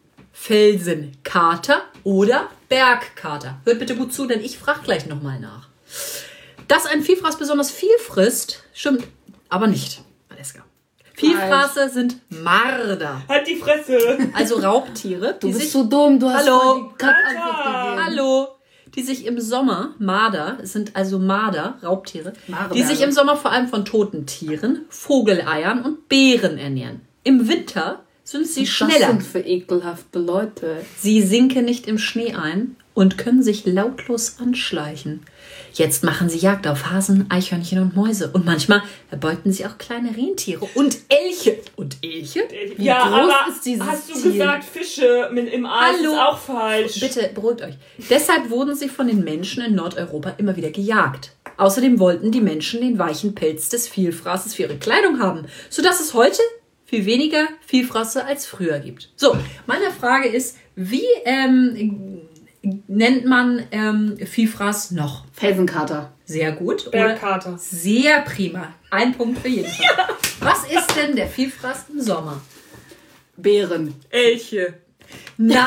Felsenkater oder Bergkater. Hört bitte gut zu, denn ich frage gleich nochmal nach. Dass ein Vielfraß besonders viel frisst, stimmt aber nicht, Valeska. Vielfraße sind Marder, Halt die Fresse! also Raubtiere, Du die bist sich so dumm, du hast Hallo. voll die Kackantwort gegeben. Hallo, die sich im Sommer, Marder, es sind also Marder, Raubtiere, Marder. die sich im Sommer vor allem von toten Tieren, Vogeleiern und Beeren ernähren. Im Winter sind sie Was schneller. sind für ekelhafte Leute? Sie sinken nicht im Schnee ein und können sich lautlos anschleichen. Jetzt machen sie Jagd auf Hasen, Eichhörnchen und Mäuse. Und manchmal erbeuten sie auch kleine Rentiere und Elche. Und Elche? ja, groß aber ist dieses hast du Tier? gesagt, Fische mit im Eis Hallo. ist auch falsch. Bitte beruhigt euch. Deshalb wurden sie von den Menschen in Nordeuropa immer wieder gejagt. Außerdem wollten die Menschen den weichen Pelz des Vielfraßes für ihre Kleidung haben, sodass es heute viel weniger Vielfraße als früher gibt. So, meine Frage ist, wie ähm, nennt man ähm, Vielfraß noch? Felsenkater. Sehr gut. Oder Bergkater. sehr prima. Ein Punkt für jeden Fall. Was ist denn der Vielfraß im Sommer? Bären. Elche. Nein!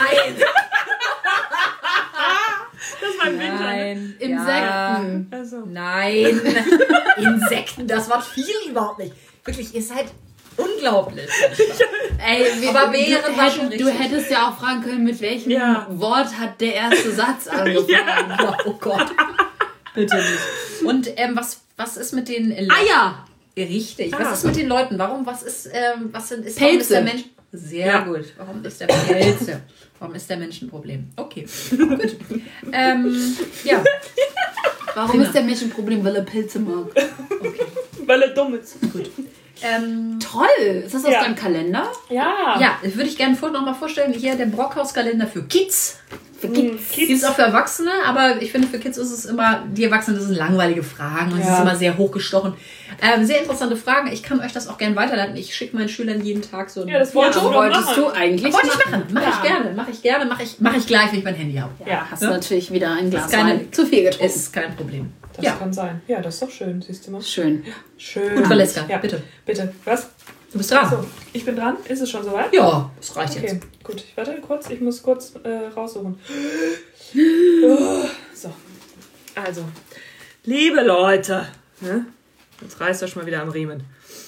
Das war im Winter. Ne? Nein. Insekten. Also. Nein. Insekten, das Wort fiel überhaupt nicht. Wirklich, ihr seid unglaublich. Ey, wir, Aber Bären du, war schon hätt, du richtig. hättest ja auch fragen können, mit welchem Ja. Wort hat der erste Satz angefangen. Ja, oh Gott. Bitte nicht. Und ähm, was, was ist mit den Le- Eier! Richtig. Ah. Was ist mit den Leuten? Warum, was ist, ähm, was sind, ist, Pelze. warum ist der Mensch... Sehr Ja. gut. Warum ist der Pelze? Warum ist der Mensch ein Problem? Okay, gut. Ähm, ja, Warum Prima. ist der Mensch ein Problem? Weil er Pilze mag. Weil er dumm ist. gut. Ähm, Toll! Ist das aus Ja. deinem Kalender? Ja. ja, das würde ich gerne vor, noch mal vorstellen. Hier der Brockhaus-Kalender für Kids. Für Hm, Kids. Gibt es auch für Erwachsene, aber ich finde, für Kids ist es immer, die Erwachsenen, das sind langweilige Fragen und es Ja. ist immer sehr hochgestochen. Ähm, sehr interessante Fragen. Ich kann euch das auch gerne weiterleiten. Ich schicke meinen Schülern jeden Tag so ein Ja, das wollte Ja, ich wolltest machen. du eigentlich Wollte ich machen. Mache Ja. ich gerne. Mache ich gerne. Mache ich, mach ich gleich, wenn ich mein Handy habe. Ja, Hast Ja. natürlich wieder ein Glas keine- Wein zu viel getrunken. Ist kein Problem. das Ja, kann sein. Ja, das ist doch schön, siehst du mal. Schön. Schön. gut, Valeska, Ja, bitte. Bitte. Was? Du bist dran. So, ich bin dran. Ist es schon soweit? Ja, das reicht Okay, jetzt. gut. Ich warte kurz. Ich muss kurz äh, raussuchen. Oh, so. Also, liebe Leute. Ne? Jetzt reißt er schon mal wieder am Riemen.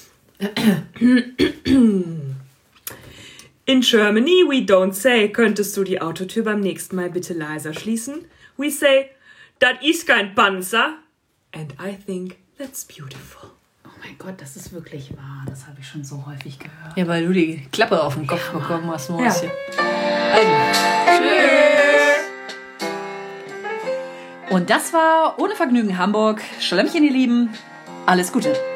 In Germany we don't say, könntest du die Autotür beim nächsten Mal bitte leiser schließen? We say, das ist kein Panzer. And I think that's beautiful. Oh mein Gott, das ist wirklich wahr. Das habe ich schon so häufig gehört. Ja, weil du die Klappe auf den Kopf bekommen hast, Mäuschen. Ja. Also, Tschüss. Und das war Ohne Vergnügen Hamburg. Schlemmchen, ihr Lieben. Alles Gute.